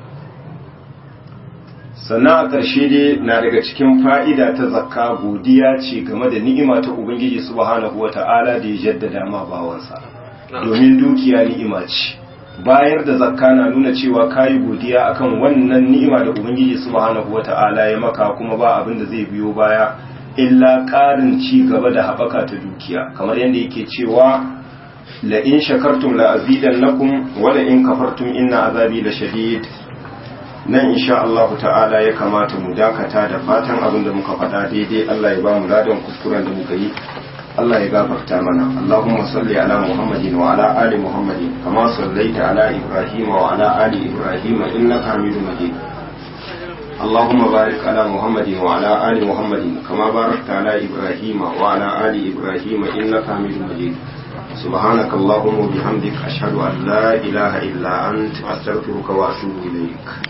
Sannan a ƙarshe dai na daga cikin fa'ida ta zakka godiya ce game da ni'ima ta Ubangiji subhanahu wata'ala da ya jaddada ma bawansa, domin dukiya ni'ima ce. Bayar da zakka na nuna cewa kayi godiya akan wannan ni'ima da Ubangiji subhanahu wata'ala ya maka, kuma ba abin da zai biyo baya illa ƙarin ci gaba da haɓaka ta dukiya, kamar yadda yake cewa la in shakartum la azidannakum wa la in kafartum inna azabi la shadid. Nan insha Allah ta'ala ya kamata mu dakata, da fatan abin da muka faɗa daidai Allah ya ba mu ladan kuskuren da muka yi, Allah ya gafarta mana. Allahumma salli ala Muhammadin wa ala ali Muhammadin kama sallaita ala Ibrahim wa ala ali Ibrahim innaka Hamidum Majid. Allahumma barik ala Muhammadin wa ala ali Muhammadin kama barakta ala Ibrahim wa ala ali Ibrahim innaka Hamidum Majid. سبحانك اللهم وبحمدك أشهد أن لا إله إلا أنت أستغفرك وأتوب إليك.